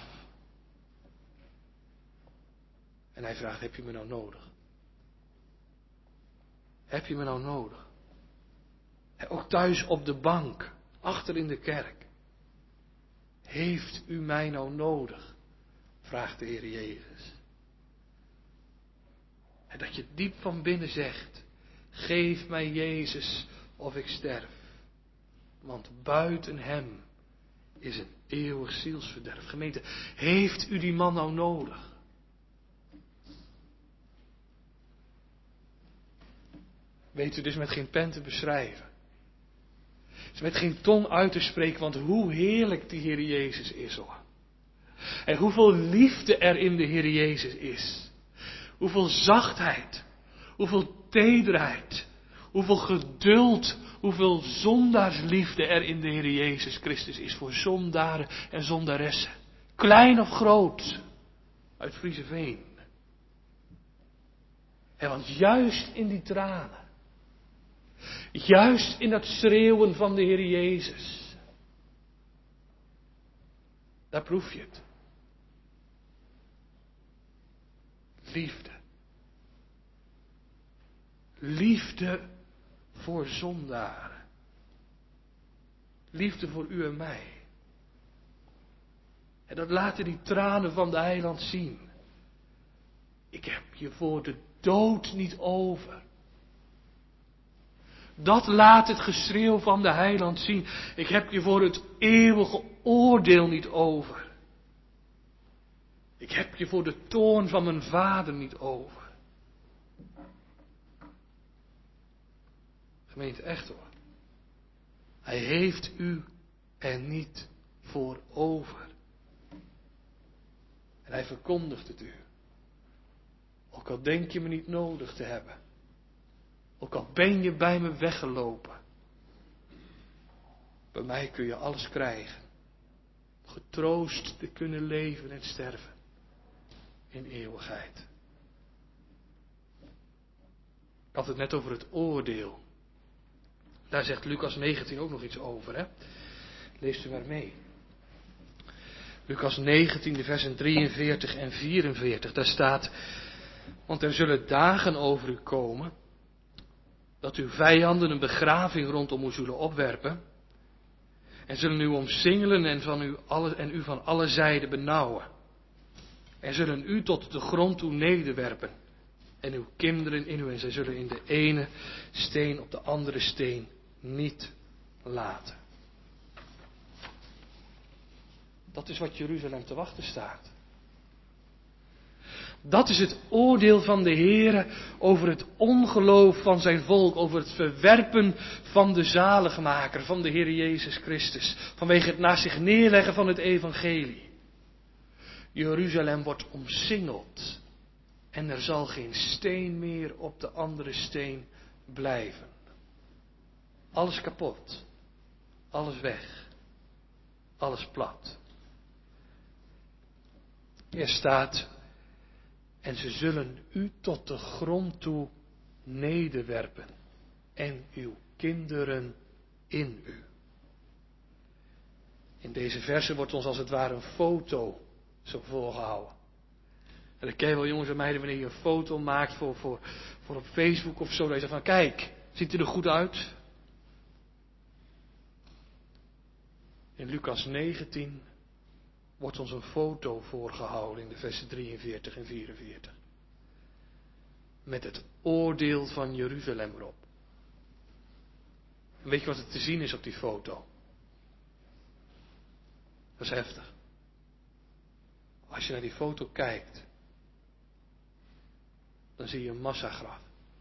En hij vraagt, heb je me nou nodig? Heb je me nou nodig? En ook thuis op de bank, achter in de kerk. Heeft u mij nou nodig? Vraagt de Heer Jezus. En dat je diep van binnen zegt, geef mij Jezus of ik sterf. Want buiten hem is een eeuwig zielsverderf. Gemeente, heeft u die man nou nodig? Weet u, dus met geen pen te beschrijven. Dus met geen tong uit te spreken, want hoe heerlijk die Heer Jezus is hoor. En hoeveel liefde er in de Heer Jezus is. Hoeveel zachtheid, hoeveel tederheid, hoeveel geduld, hoeveel zondaarsliefde er in de Heer Jezus Christus is voor zondaren en zondaressen. Klein of groot, uit Frieseveen. En want juist in die tranen, juist in dat schreeuwen van de Heer Jezus, daar proef je het. Liefde. Liefde voor zondaren. Liefde voor u en mij. En dat laten die tranen van de heiland zien. Ik heb je voor de dood niet over. Dat laat het geschreeuw van de heiland zien. Ik heb je voor het eeuwige oordeel niet over. Ik heb je voor de toorn van mijn vader niet over. Gemeente, echt hoor. Hij heeft u er niet voor over. En hij verkondigt het u. Ook al denk je me niet nodig te hebben. Ook al ben je bij me weggelopen. Bij mij kun je alles krijgen. Getroost te kunnen leven en sterven. In eeuwigheid. Ik had het net over het oordeel. Daar zegt Lucas negentien ook nog iets over. Hè? Leest u maar mee. Lucas negentien, de versen drieënveertig en vierenveertig. Daar staat: want er zullen dagen over u komen, dat uw vijanden een begraving rondom u zullen opwerpen, en zullen u omsingelen en, van u, alle, en u van alle zijden benauwen. En zullen u tot de grond toe nederwerpen, en uw kinderen in u, en zij zullen in de ene steen op de andere steen niet laten. Dat is wat Jeruzalem te wachten staat. Dat is het oordeel van de Heere over het ongeloof van zijn volk, over het verwerpen van de zaligmaker, van de Heer Jezus Christus, vanwege het naast zich neerleggen van het evangelie. Jeruzalem wordt omsingeld en er zal geen steen meer op de andere steen blijven. Alles kapot, alles weg, alles plat. Er staat: en ze zullen u tot de grond toe nederwerpen en uw kinderen in u. In deze verse wordt ons als het ware een foto zo voorgehouden. En dan ken je wel, jongens en meiden, wanneer je een foto maakt voor, voor, voor op Facebook of zo, dat je zegt van kijk, ziet u er goed uit? In Lucas negentien wordt ons een foto voorgehouden in de versen drieënveertig en vierenveertig. Met het oordeel van Jeruzalem erop. En weet je wat er te zien is op die foto? Dat is heftig. Als je naar die foto kijkt, dan zie je een massagraf.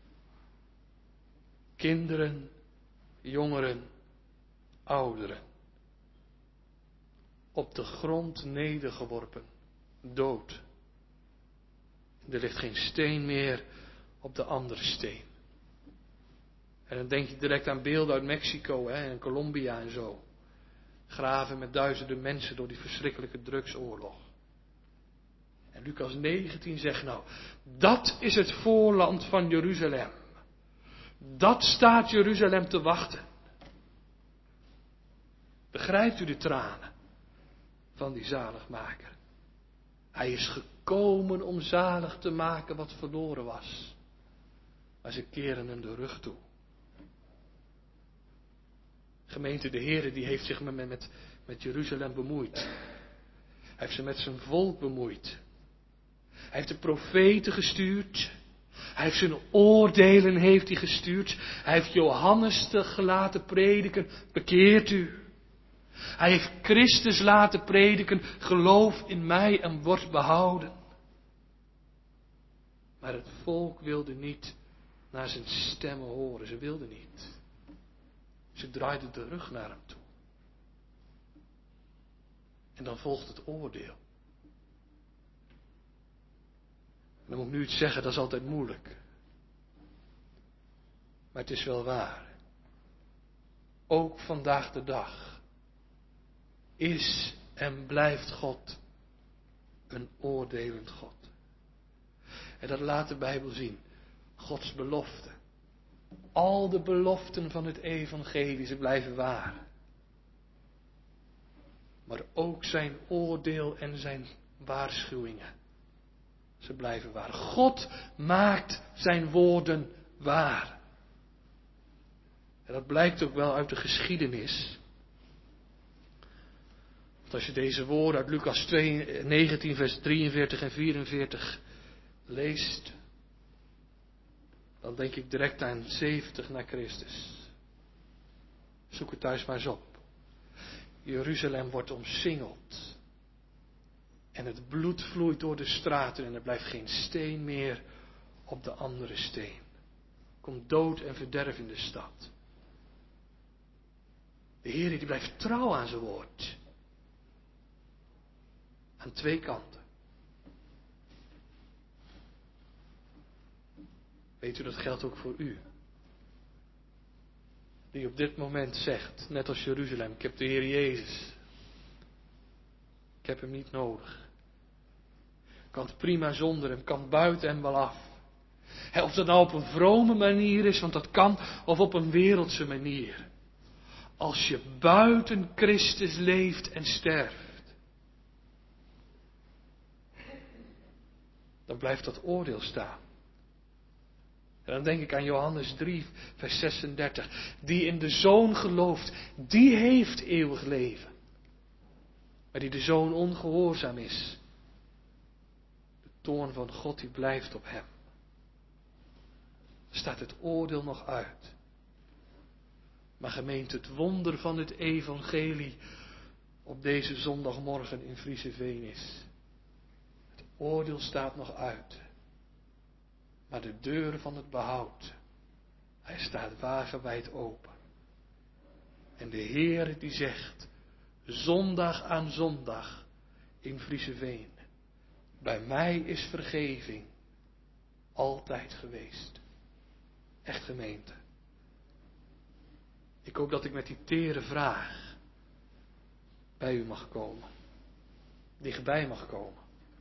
Kinderen, jongeren, ouderen. Op de grond nedergeworpen, dood. Er ligt geen steen meer op de andere steen. En dan denk je direct aan beelden uit Mexico hè, en Colombia en zo. Graven met duizenden mensen door die verschrikkelijke drugsoorlog. En Lucas negentien zegt nou, dat is het voorland van Jeruzalem. Dat staat Jeruzalem te wachten. Begrijpt u de tranen van die zaligmaker? Hij is gekomen om zalig te maken wat verloren was. Maar ze keren hem de rug toe. Gemeente, de Heere die heeft zich met, met, met Jeruzalem bemoeid. Hij heeft ze met zijn volk bemoeid. Hij heeft de profeten gestuurd. Hij heeft zijn oordelen heeft hij gestuurd. Hij heeft Johannes te laten prediken. Bekeert u. Hij heeft Christus laten prediken. Geloof in mij en word behouden. Maar het volk wilde niet naar zijn stemmen horen. Ze wilden niet. Ze draaiden de rug naar hem toe. En dan volgt het oordeel. En dan moet ik nu iets zeggen, dat is altijd moeilijk. Maar het is wel waar. Ook vandaag de dag is en blijft God een oordelend God. En dat laat de Bijbel zien. Gods beloften. Al de beloften van het evangelie, ze blijven waar. Maar ook zijn oordeel en zijn waarschuwingen. Ze blijven waar. God maakt zijn woorden waar. En dat blijkt ook wel uit de geschiedenis. als je deze woorden uit Lucas negentien, vers drieënveertig en vierenveertig leest, dan denk ik direct aan zeventig na Christus. Zoek het thuis maar eens op. Jeruzalem wordt omsingeld. En het bloed vloeit door de straten en er blijft geen steen meer op de andere steen. Er komt dood en verderf in de stad. De Heer die blijft trouw aan zijn woord. Aan twee kanten. Weet u, dat geldt ook voor u. Die op dit moment zegt, net als Jeruzalem, ik heb de Heer Jezus. Ik heb hem niet nodig. Ik kan het prima zonder hem, kan buiten hem wel af. He, of dat nou op een vrome manier is, want dat kan, of op een wereldse manier. Als je buiten Christus leeft en sterft, dan blijft dat oordeel staan. En dan denk ik aan Johannes drie, vers zesendertig. Die in de Zoon gelooft, die heeft eeuwig leven. Maar die de Zoon ongehoorzaam is, de toorn van God die blijft op hem. Er staat het oordeel nog uit. Maar gemeente, het wonder van het evangelie op deze zondagmorgen in Frieseveen is. Het oordeel staat nog uit. Maar de deur van het behoud, hij staat wagenwijd open. En de Heer die zegt, zondag aan zondag in Frieseveen, bij mij is vergeving altijd geweest. Echt gemeente. Ik hoop dat ik met die tere vraag bij u mag komen. Dichtbij mag komen.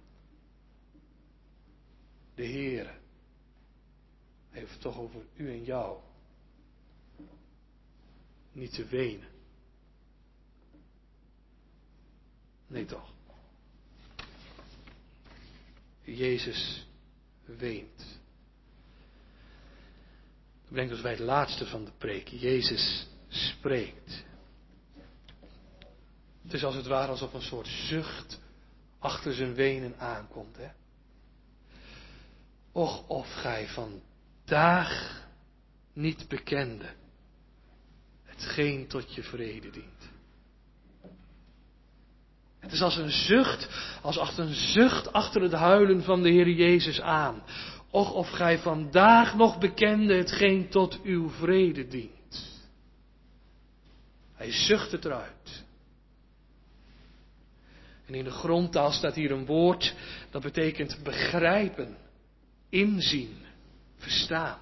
De Heer, hij heeft het toch over u en jou. Niet te wenen. Nee toch. Jezus weent. Dat brengt ons bij het laatste van de preek. Jezus spreekt. Het is als het ware alsof een soort zucht achter zijn wenen aankomt. Hè? Och, of gij vandaag niet bekende hetgeen tot je vrede dient. Het is als een zucht, als achter een zucht achter het huilen van de Heer Jezus aan. Och, of gij vandaag nog bekende hetgeen tot uw vrede dient. Hij zucht het eruit. En in de grondtaal staat hier een woord dat betekent begrijpen, inzien, verstaan.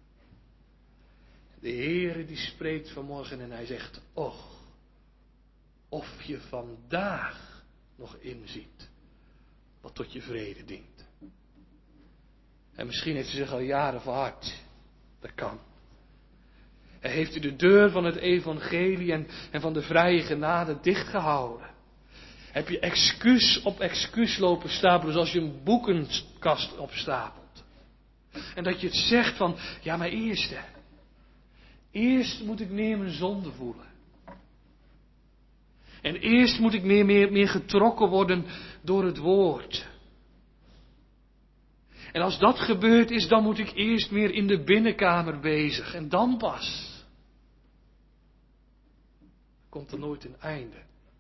De Heere die spreekt vanmorgen en hij zegt, och, of je vandaag nog inziet wat tot je vrede dient. En misschien heeft u zich al jaren verhard. Dat kan. En heeft u de deur van het evangelie en, en van de vrije genade dichtgehouden. Heb je excuus op excuus lopen stapelen zoals je een boekenkast opstapelt. En dat je het zegt van, ja maar eerst hè. Eerst moet ik meer mijn zonde voelen. En eerst moet ik meer, meer, meer getrokken worden door het woord. En als dat gebeurd is, dan moet ik eerst meer in de binnenkamer bezig. En dan pas komt er nooit een einde.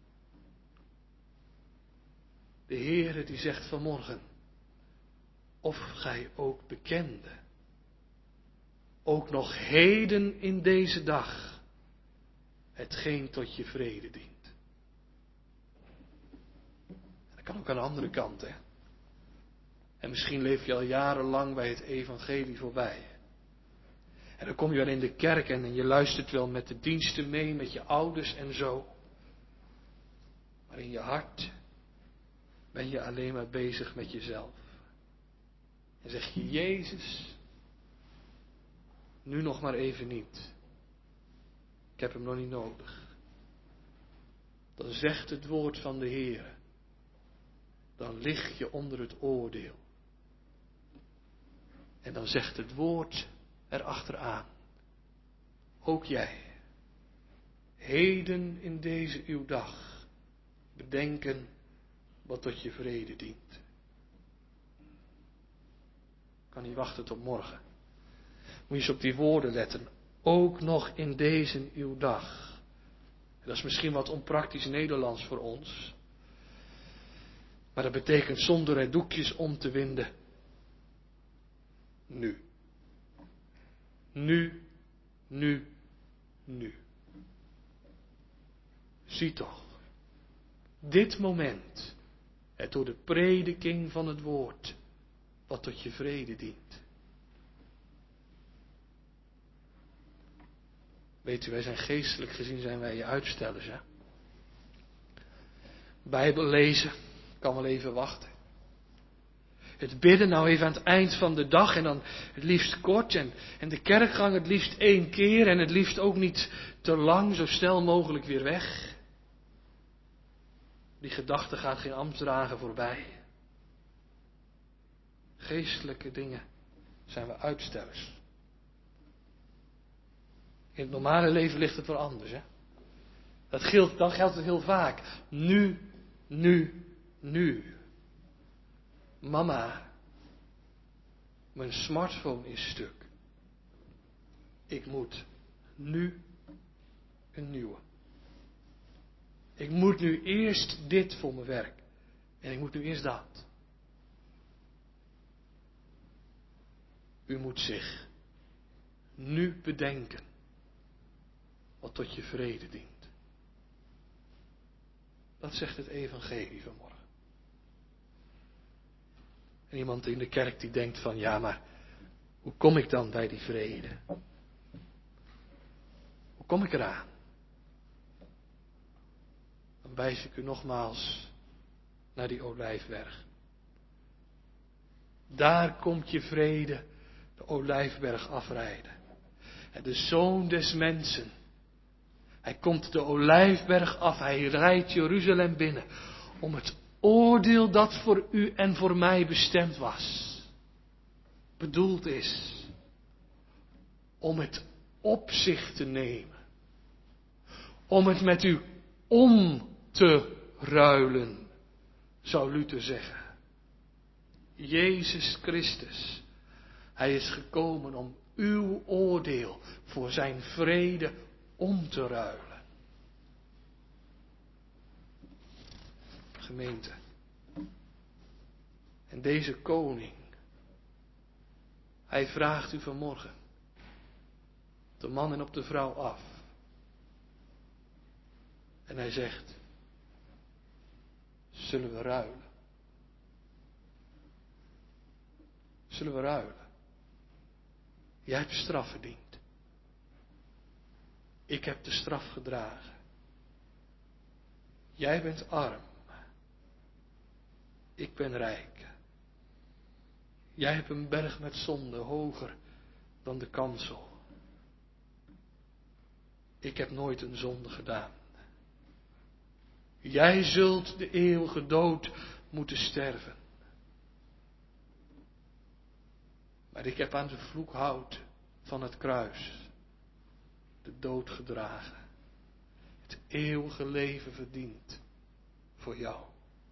De Heere die zegt vanmorgen, of gij ook bekende, ook nog heden in deze dag, hetgeen tot je vrede dient. Dat kan ook aan de andere kant, hè. En misschien leef je al jarenlang bij het evangelie voorbij. En dan kom je wel in de kerk en je luistert wel met de diensten mee, met je ouders en zo. Maar in je hart ben je alleen maar bezig met jezelf. En zeg je, Jezus, nu nog maar even niet. Ik heb hem nog niet nodig. Dan zegt het woord van de Heer, dan lig je onder het oordeel. En dan zegt het woord erachteraan, ook jij, heden in deze uw dag, bedenken wat tot je vrede dient. Ik kan niet wachten tot morgen. Moet je eens op die woorden letten. Ook nog in deze uw dag. En dat is misschien wat onpraktisch Nederlands voor ons. Maar dat betekent zonder er doekjes om te winden. Nu. Nu, nu, nu. Zie toch. Dit moment. Het door de prediking van het woord. Wat tot je vrede dient. Weet u, wij zijn geestelijk gezien zijn wij je uitstellers. Hè? Bijbel lezen. Kan wel even wachten. Het bidden nou even aan het eind van de dag en dan het liefst kort en, en de kerkgang het liefst één keer en het liefst ook niet te lang, zo snel mogelijk weer weg. Die gedachte gaat geen ambtsdragen voorbij. Geestelijke dingen zijn we uitstellers. In het normale leven ligt het wel anders. Hè? Dat geldt, dan geldt het heel vaak. Nu, nu, nu. Mama, mijn smartphone is stuk. Ik moet nu een nieuwe. Ik moet nu eerst dit voor mijn werk. En ik moet nu eerst dat. U moet zich nu bedenken wat tot je vrede dient. Dat zegt het evangelie vanmorgen. En iemand in de kerk die denkt van, ja, maar hoe kom ik dan bij die vrede? Hoe kom ik eraan? Dan wijs ik u nogmaals naar die olijfberg. Daar komt je vrede de olijfberg afrijden. En de Zoon des Mensen, hij komt de olijfberg af, hij rijdt Jeruzalem binnen om het oordeel dat voor u en voor mij bestemd was, bedoeld is, om het op zich te nemen, om het met u om te ruilen, zou Luther zeggen. Jezus Christus, hij is gekomen om uw oordeel voor zijn vrede om te ruilen. Gemeente. En deze koning, hij vraagt u vanmorgen, op de man en op de vrouw af. En hij zegt, zullen we ruilen? Zullen we ruilen? Jij hebt straf verdiend. Ik heb de straf gedragen. Jij bent arm. Ik ben rijk. Jij hebt een berg met zonde hoger dan de kansel. Ik heb nooit een zonde gedaan. Jij zult de eeuwige dood moeten sterven. Maar ik heb aan de vloekhout van het kruis de dood gedragen. Het eeuwige leven verdiend voor jou.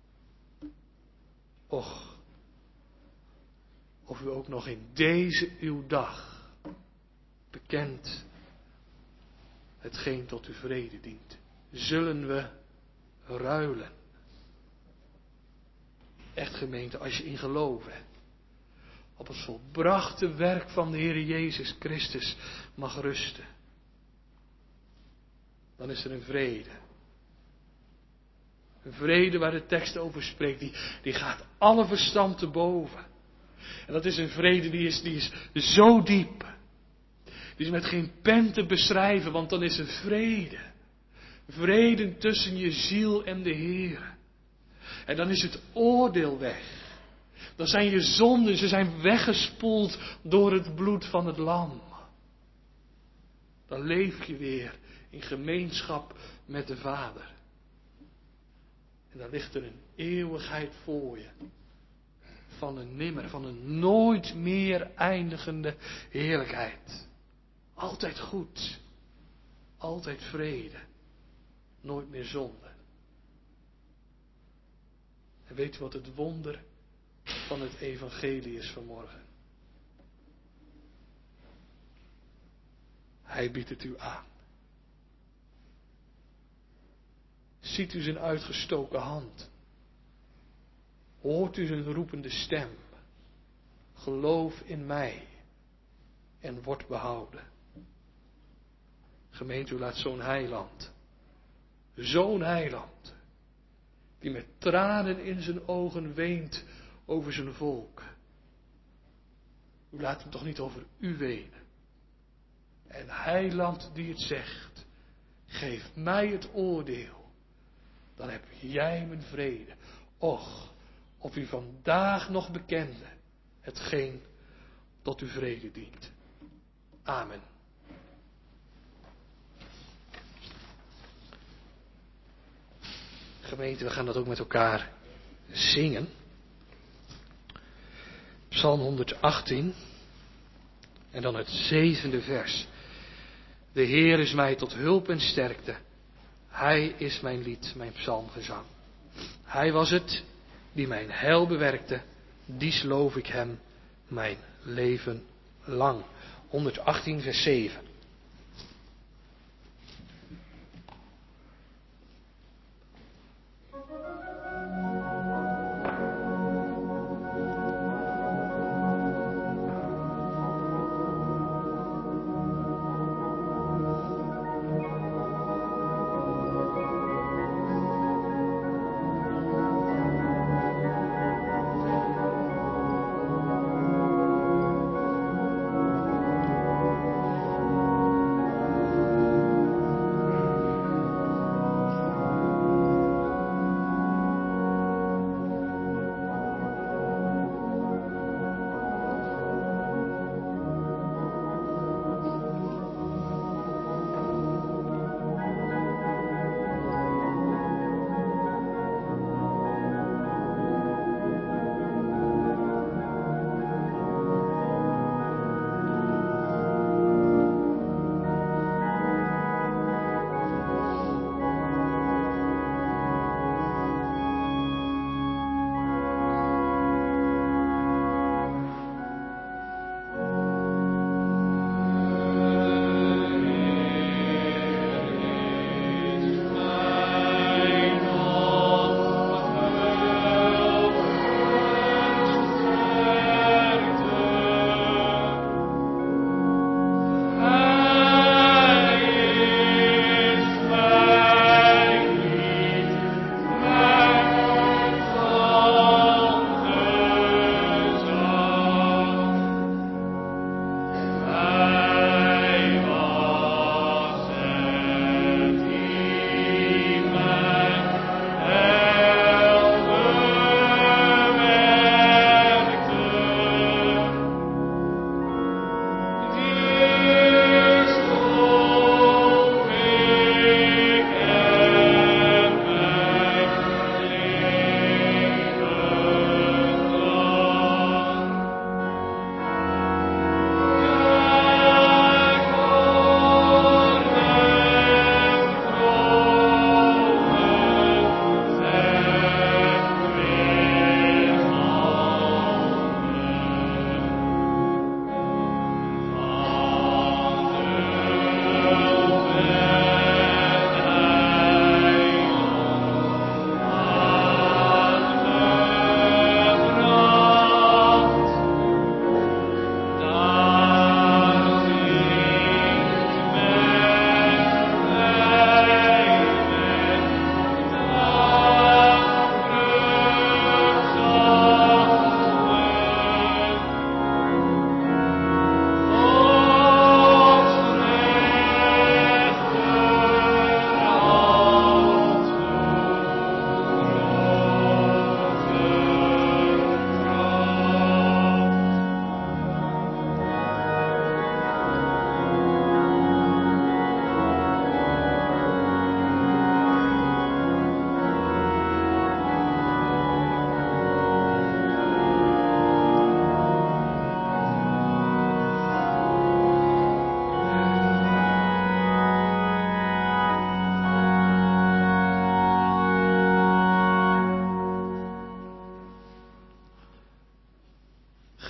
Och, of u ook nog in deze uw dag bekent hetgeen tot uw vrede dient. Zullen we ruilen? Echt gemeente, als je in geloven hebt, op het volbrachte werk van de Heer Jezus Christus mag rusten, dan is er een vrede. Een vrede waar de tekst over spreekt, die, die gaat alle verstand te boven. En dat is een vrede die is, die is zo diep. Die is met geen pen te beschrijven, want dan is er vrede. Vrede tussen je ziel en de Heer. En dan is het oordeel weg. Dan zijn je zonden, ze zijn weggespoeld door het bloed van het lam. Dan leef je weer in gemeenschap met de Vader. En dan ligt er een eeuwigheid voor je. Van een nimmer, van een nooit meer eindigende heerlijkheid. Altijd goed. Altijd vrede. Nooit meer zonde. En weet u wat het wonder van het evangelie is vanmorgen? Hij biedt het u aan. Ziet u zijn uitgestoken hand? Hoort u zijn roepende stem? Geloof in mij en word behouden. Gemeente, u laat zo'n heiland, zo'n heiland, die met tranen in zijn ogen weent over zijn volk. U laat hem toch niet over u wenen. En heiland die het zegt, geef mij het oordeel, dan heb jij mijn vrede. Och, of u vandaag nog bekende hetgeen tot uw vrede dient. Amen. Gemeente, we gaan dat ook met elkaar zingen. Psalm honderdachttien en dan het zevende vers. De Heer is mij tot hulp en sterkte. Hij is mijn lied, mijn psalmgezang. Hij was het die mijn heil bewerkte. Dies loof ik hem mijn leven lang. honderdachttien vers zeven.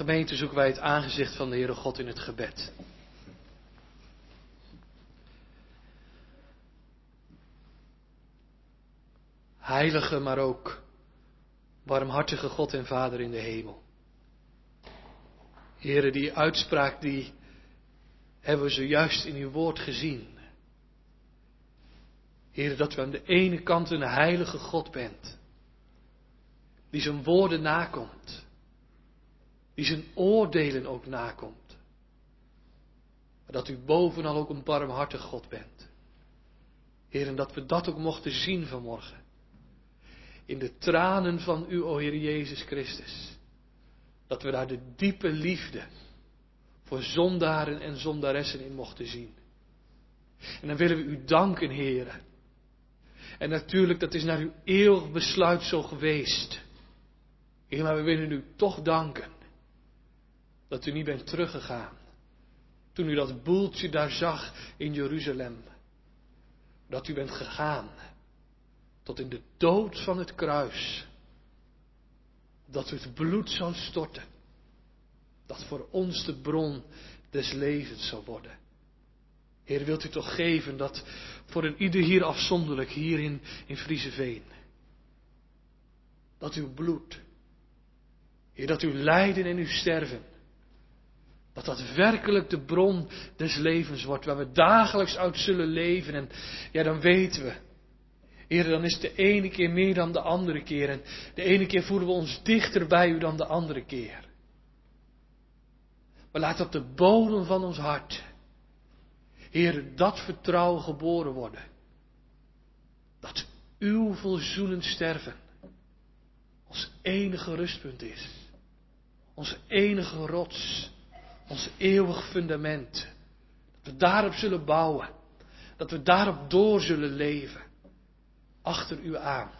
Gemeente, zoeken wij het aangezicht van de Heere God in het gebed. Heilige, maar ook barmhartige God en Vader in de hemel. Heere, die uitspraak die hebben we zojuist in uw woord gezien. Heere, dat u aan de ene kant een heilige God bent. Die zijn woorden nakomt. Die zijn oordelen ook nakomt. Maar dat u bovenal ook een barmhartig God bent. Heer, en dat we dat ook mochten zien vanmorgen. In de tranen van u, o Heer Jezus Christus. Dat we daar de diepe liefde voor zondaren en zondaressen in mochten zien. En dan willen we u danken, Heer. En natuurlijk, dat is naar uw eeuwig besluit zo geweest. Heer, maar we willen u toch danken. Dat u niet bent teruggegaan. Toen u dat boeltje daar zag in Jeruzalem. Dat u bent gegaan. Tot in de dood van het kruis. Dat u het bloed zou storten. Dat voor ons de bron des levens zou worden. Heer, wilt u toch geven dat voor een ieder hier afzonderlijk, hier in, in Frieseveen. Dat uw bloed. Heer, dat uw lijden en uw sterven. Dat dat werkelijk de bron des levens wordt, waar we dagelijks uit zullen leven. En ja, dan weten we. Heer, dan is het de ene keer meer dan de andere keer. En de ene keer voelen we ons dichter bij u dan de andere keer. Maar laat op de bodem van ons hart, Heer, dat vertrouwen geboren worden. Dat uw verzoenend sterven ons enige rustpunt is. Onze enige rots. Ons eeuwig fundament. Dat we daarop zullen bouwen. Dat we daarop door zullen leven. Achter u aan.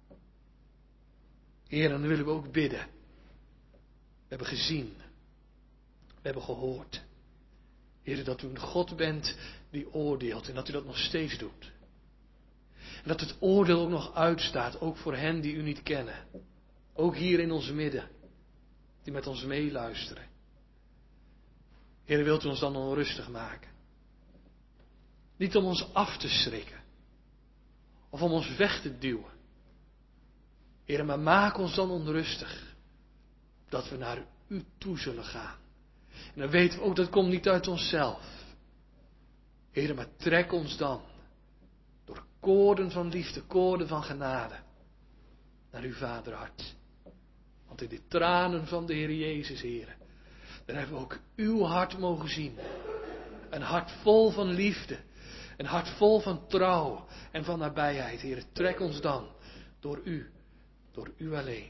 Heer, dan willen we ook bidden. We hebben gezien. We hebben gehoord. Heer, dat u een God bent die oordeelt. En dat u dat nog steeds doet. En dat het oordeel ook nog uitstaat. Ook voor hen die u niet kennen. Ook hier in ons midden. Die met ons meeluisteren. Heer, wilt u ons dan onrustig maken? Niet om ons af te schrikken. Of om ons weg te duwen. Heer, maar maak ons dan onrustig. Dat we naar u toe zullen gaan. En dan weten we ook, dat komt niet uit onszelf. Heer, maar trek ons dan. Door koorden van liefde, koorden van genade. Naar uw vaderhart. Want in de tranen van de Heer Jezus, Heer. Dan hebben we ook uw hart mogen zien. Een hart vol van liefde. Een hart vol van trouw en van nabijheid. Heer, trek ons dan door u. Door u alleen.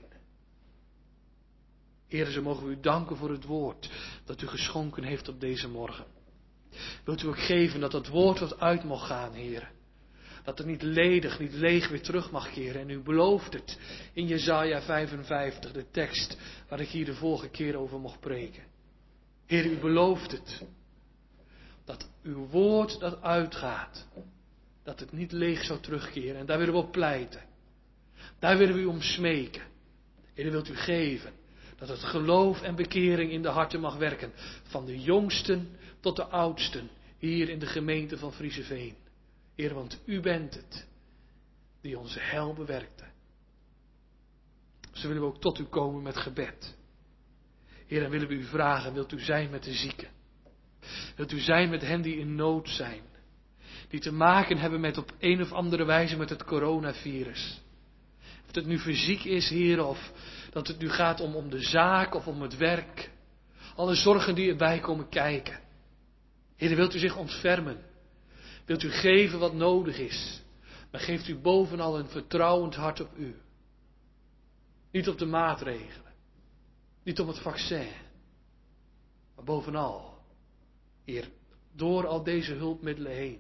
Heer, zo mogen we u danken voor het woord dat u geschonken heeft op deze morgen. Wilt u ook geven dat dat woord wat uit mag gaan, Heer. Dat het niet ledig, niet leeg weer terug mag keren. En u belooft het in Jesaja vijfenvijftig, de tekst waar ik hier de vorige keer over mocht preken. Heer, u belooft het. Dat uw woord dat uitgaat. Dat het niet leeg zou terugkeren. En daar willen we op pleiten. Daar willen we u om smeken. Heer, wilt u geven. Dat het geloof en bekering in de harten mag werken. Van de jongsten tot de oudsten. Hier in de gemeente van Frieseveen. Heer, want u bent het. Die onze heil bewerkte. Zo willen we ook tot u komen met gebed. Heer, dan willen we u vragen. Wilt u zijn met de zieken. Wilt u zijn met hen die in nood zijn. Die te maken hebben met op een of andere wijze met het coronavirus. Of het nu fysiek is, Heer, of dat het nu gaat om, om de zaak of om het werk. Alle zorgen die erbij komen kijken. Heer, wilt u zich ontfermen. Wilt u geven wat nodig is. Maar geeft u bovenal een vertrouwend hart op u. Niet op de maatregelen. Niet op het vaccin. Maar bovenal. Heer, door al deze hulpmiddelen heen.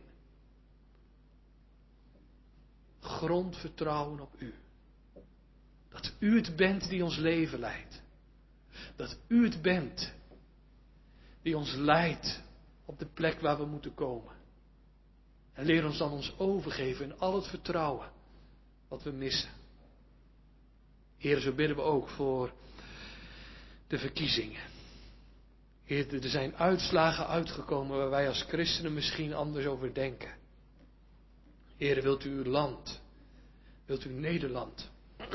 Grondvertrouwen op u. Dat u het bent die ons leven leidt. Dat u het bent die ons leidt op de plek waar we moeten komen. En leer ons dan ons overgeven in al het vertrouwen wat we missen. Heer, zo bidden we ook voor de verkiezingen. Heer, er zijn uitslagen uitgekomen waar wij als christenen misschien anders over denken. Heer, wilt u uw land, wilt u Nederland.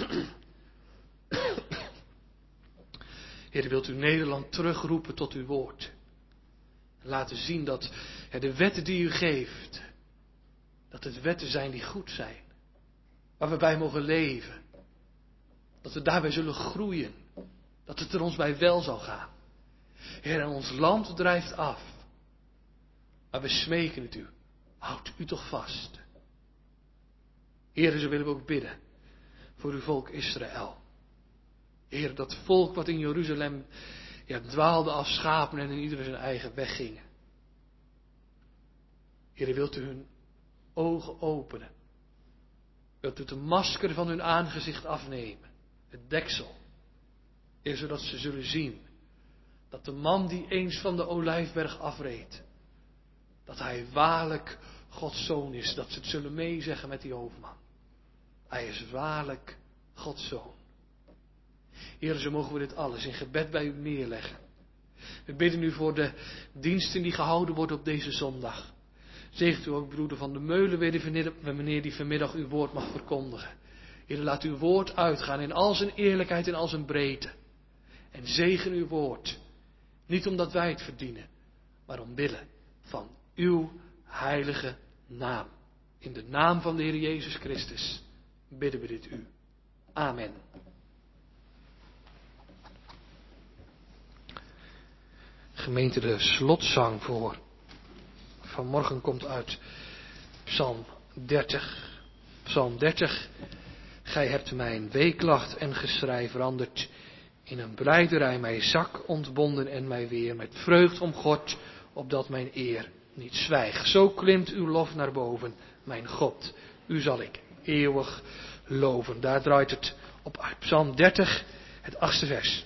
Heer, wilt u Nederland terugroepen tot uw woord. En laten zien dat ja, de wetten die u geeft, dat het wetten zijn die goed zijn. Waar we bij mogen leven. Dat we daarbij zullen groeien. Dat het er ons bij wel zal gaan. Heer, en ons land drijft af. Maar we smeken het u. Houd u toch vast. Heer, zo willen we ook bidden voor uw volk Israël. Heer, dat volk wat in Jeruzalem ja, dwaalde als schapen en in ieder zijn eigen weg gingen. Heer, wilt u hun ogen openen. Wilt u de masker van hun aangezicht afnemen. Het deksel. Heer, zodat ze zullen zien dat de man die eens van de Olijfberg afreed, dat hij waarlijk Gods zoon is. Dat ze het zullen meezeggen met die hoofdman. Hij is waarlijk Gods zoon. Heer, zo mogen we dit alles in gebed bij u neerleggen. We bidden u voor de diensten die gehouden worden op deze zondag. Zegent u ook broeder Van de Meulen weer, meneer die vanmiddag uw woord mag verkondigen. Heer, laat uw woord uitgaan in al zijn eerlijkheid en al zijn breedte. En zegen uw woord. Niet omdat wij het verdienen, maar omwille van uw heilige naam. In de naam van de Heer Jezus Christus bidden we dit u. Amen. Gemeente, de slotzang voor vanmorgen komt uit Psalm dertig. Psalm dertig. Gij hebt mijn weeklacht en geschrei veranderd in een breiderij, mijn zak ontbonden en mij weer met vreugd omgord, opdat mijn eer niet zwijgt. Zo klimt uw lof naar boven, mijn God. U zal ik eeuwig loven. Daar draait het op uit. Psalm dertig, het achtste vers.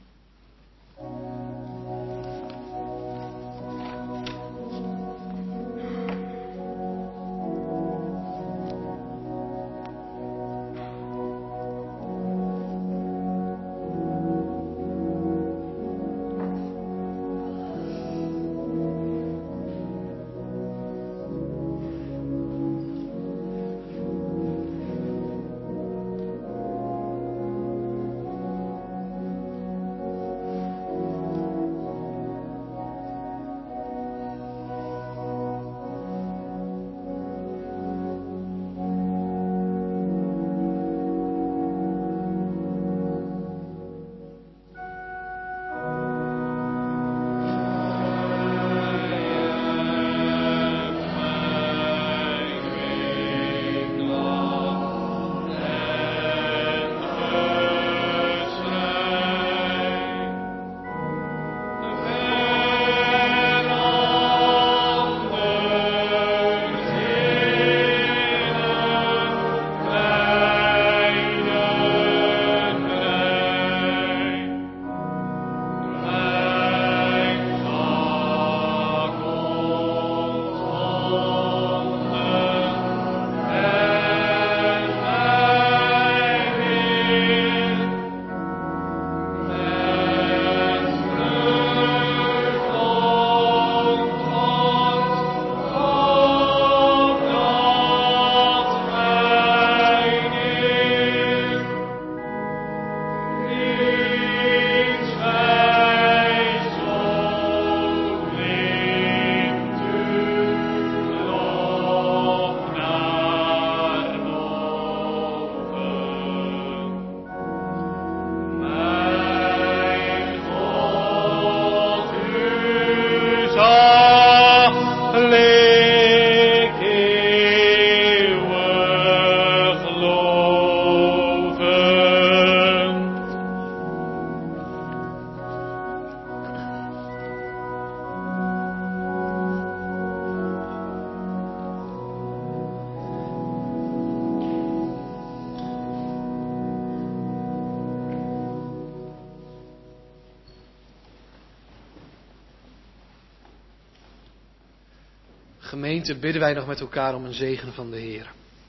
Gemeente, bidden wij nog met elkaar om een zegen van de Heer.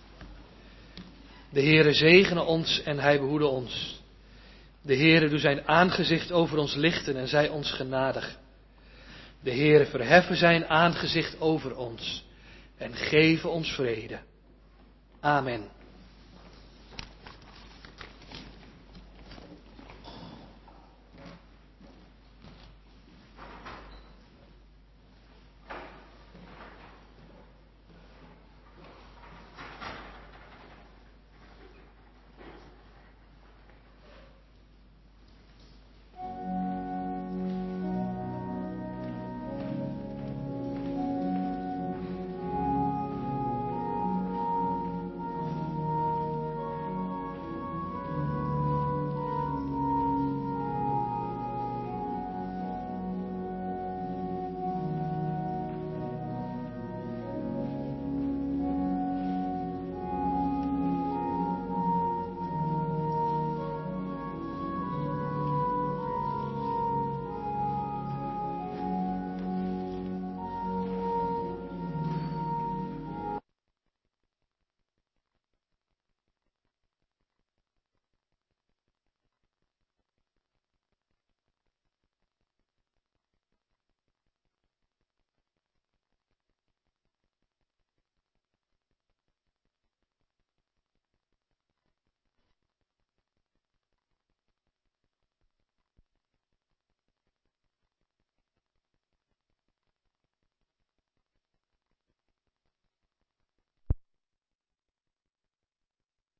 De Heere zegene ons en Hij behoede ons. De Heere doe zijn aangezicht over ons lichten en zij ons genadig. De Heere verheffen zijn aangezicht over ons en geven ons vrede. Amen.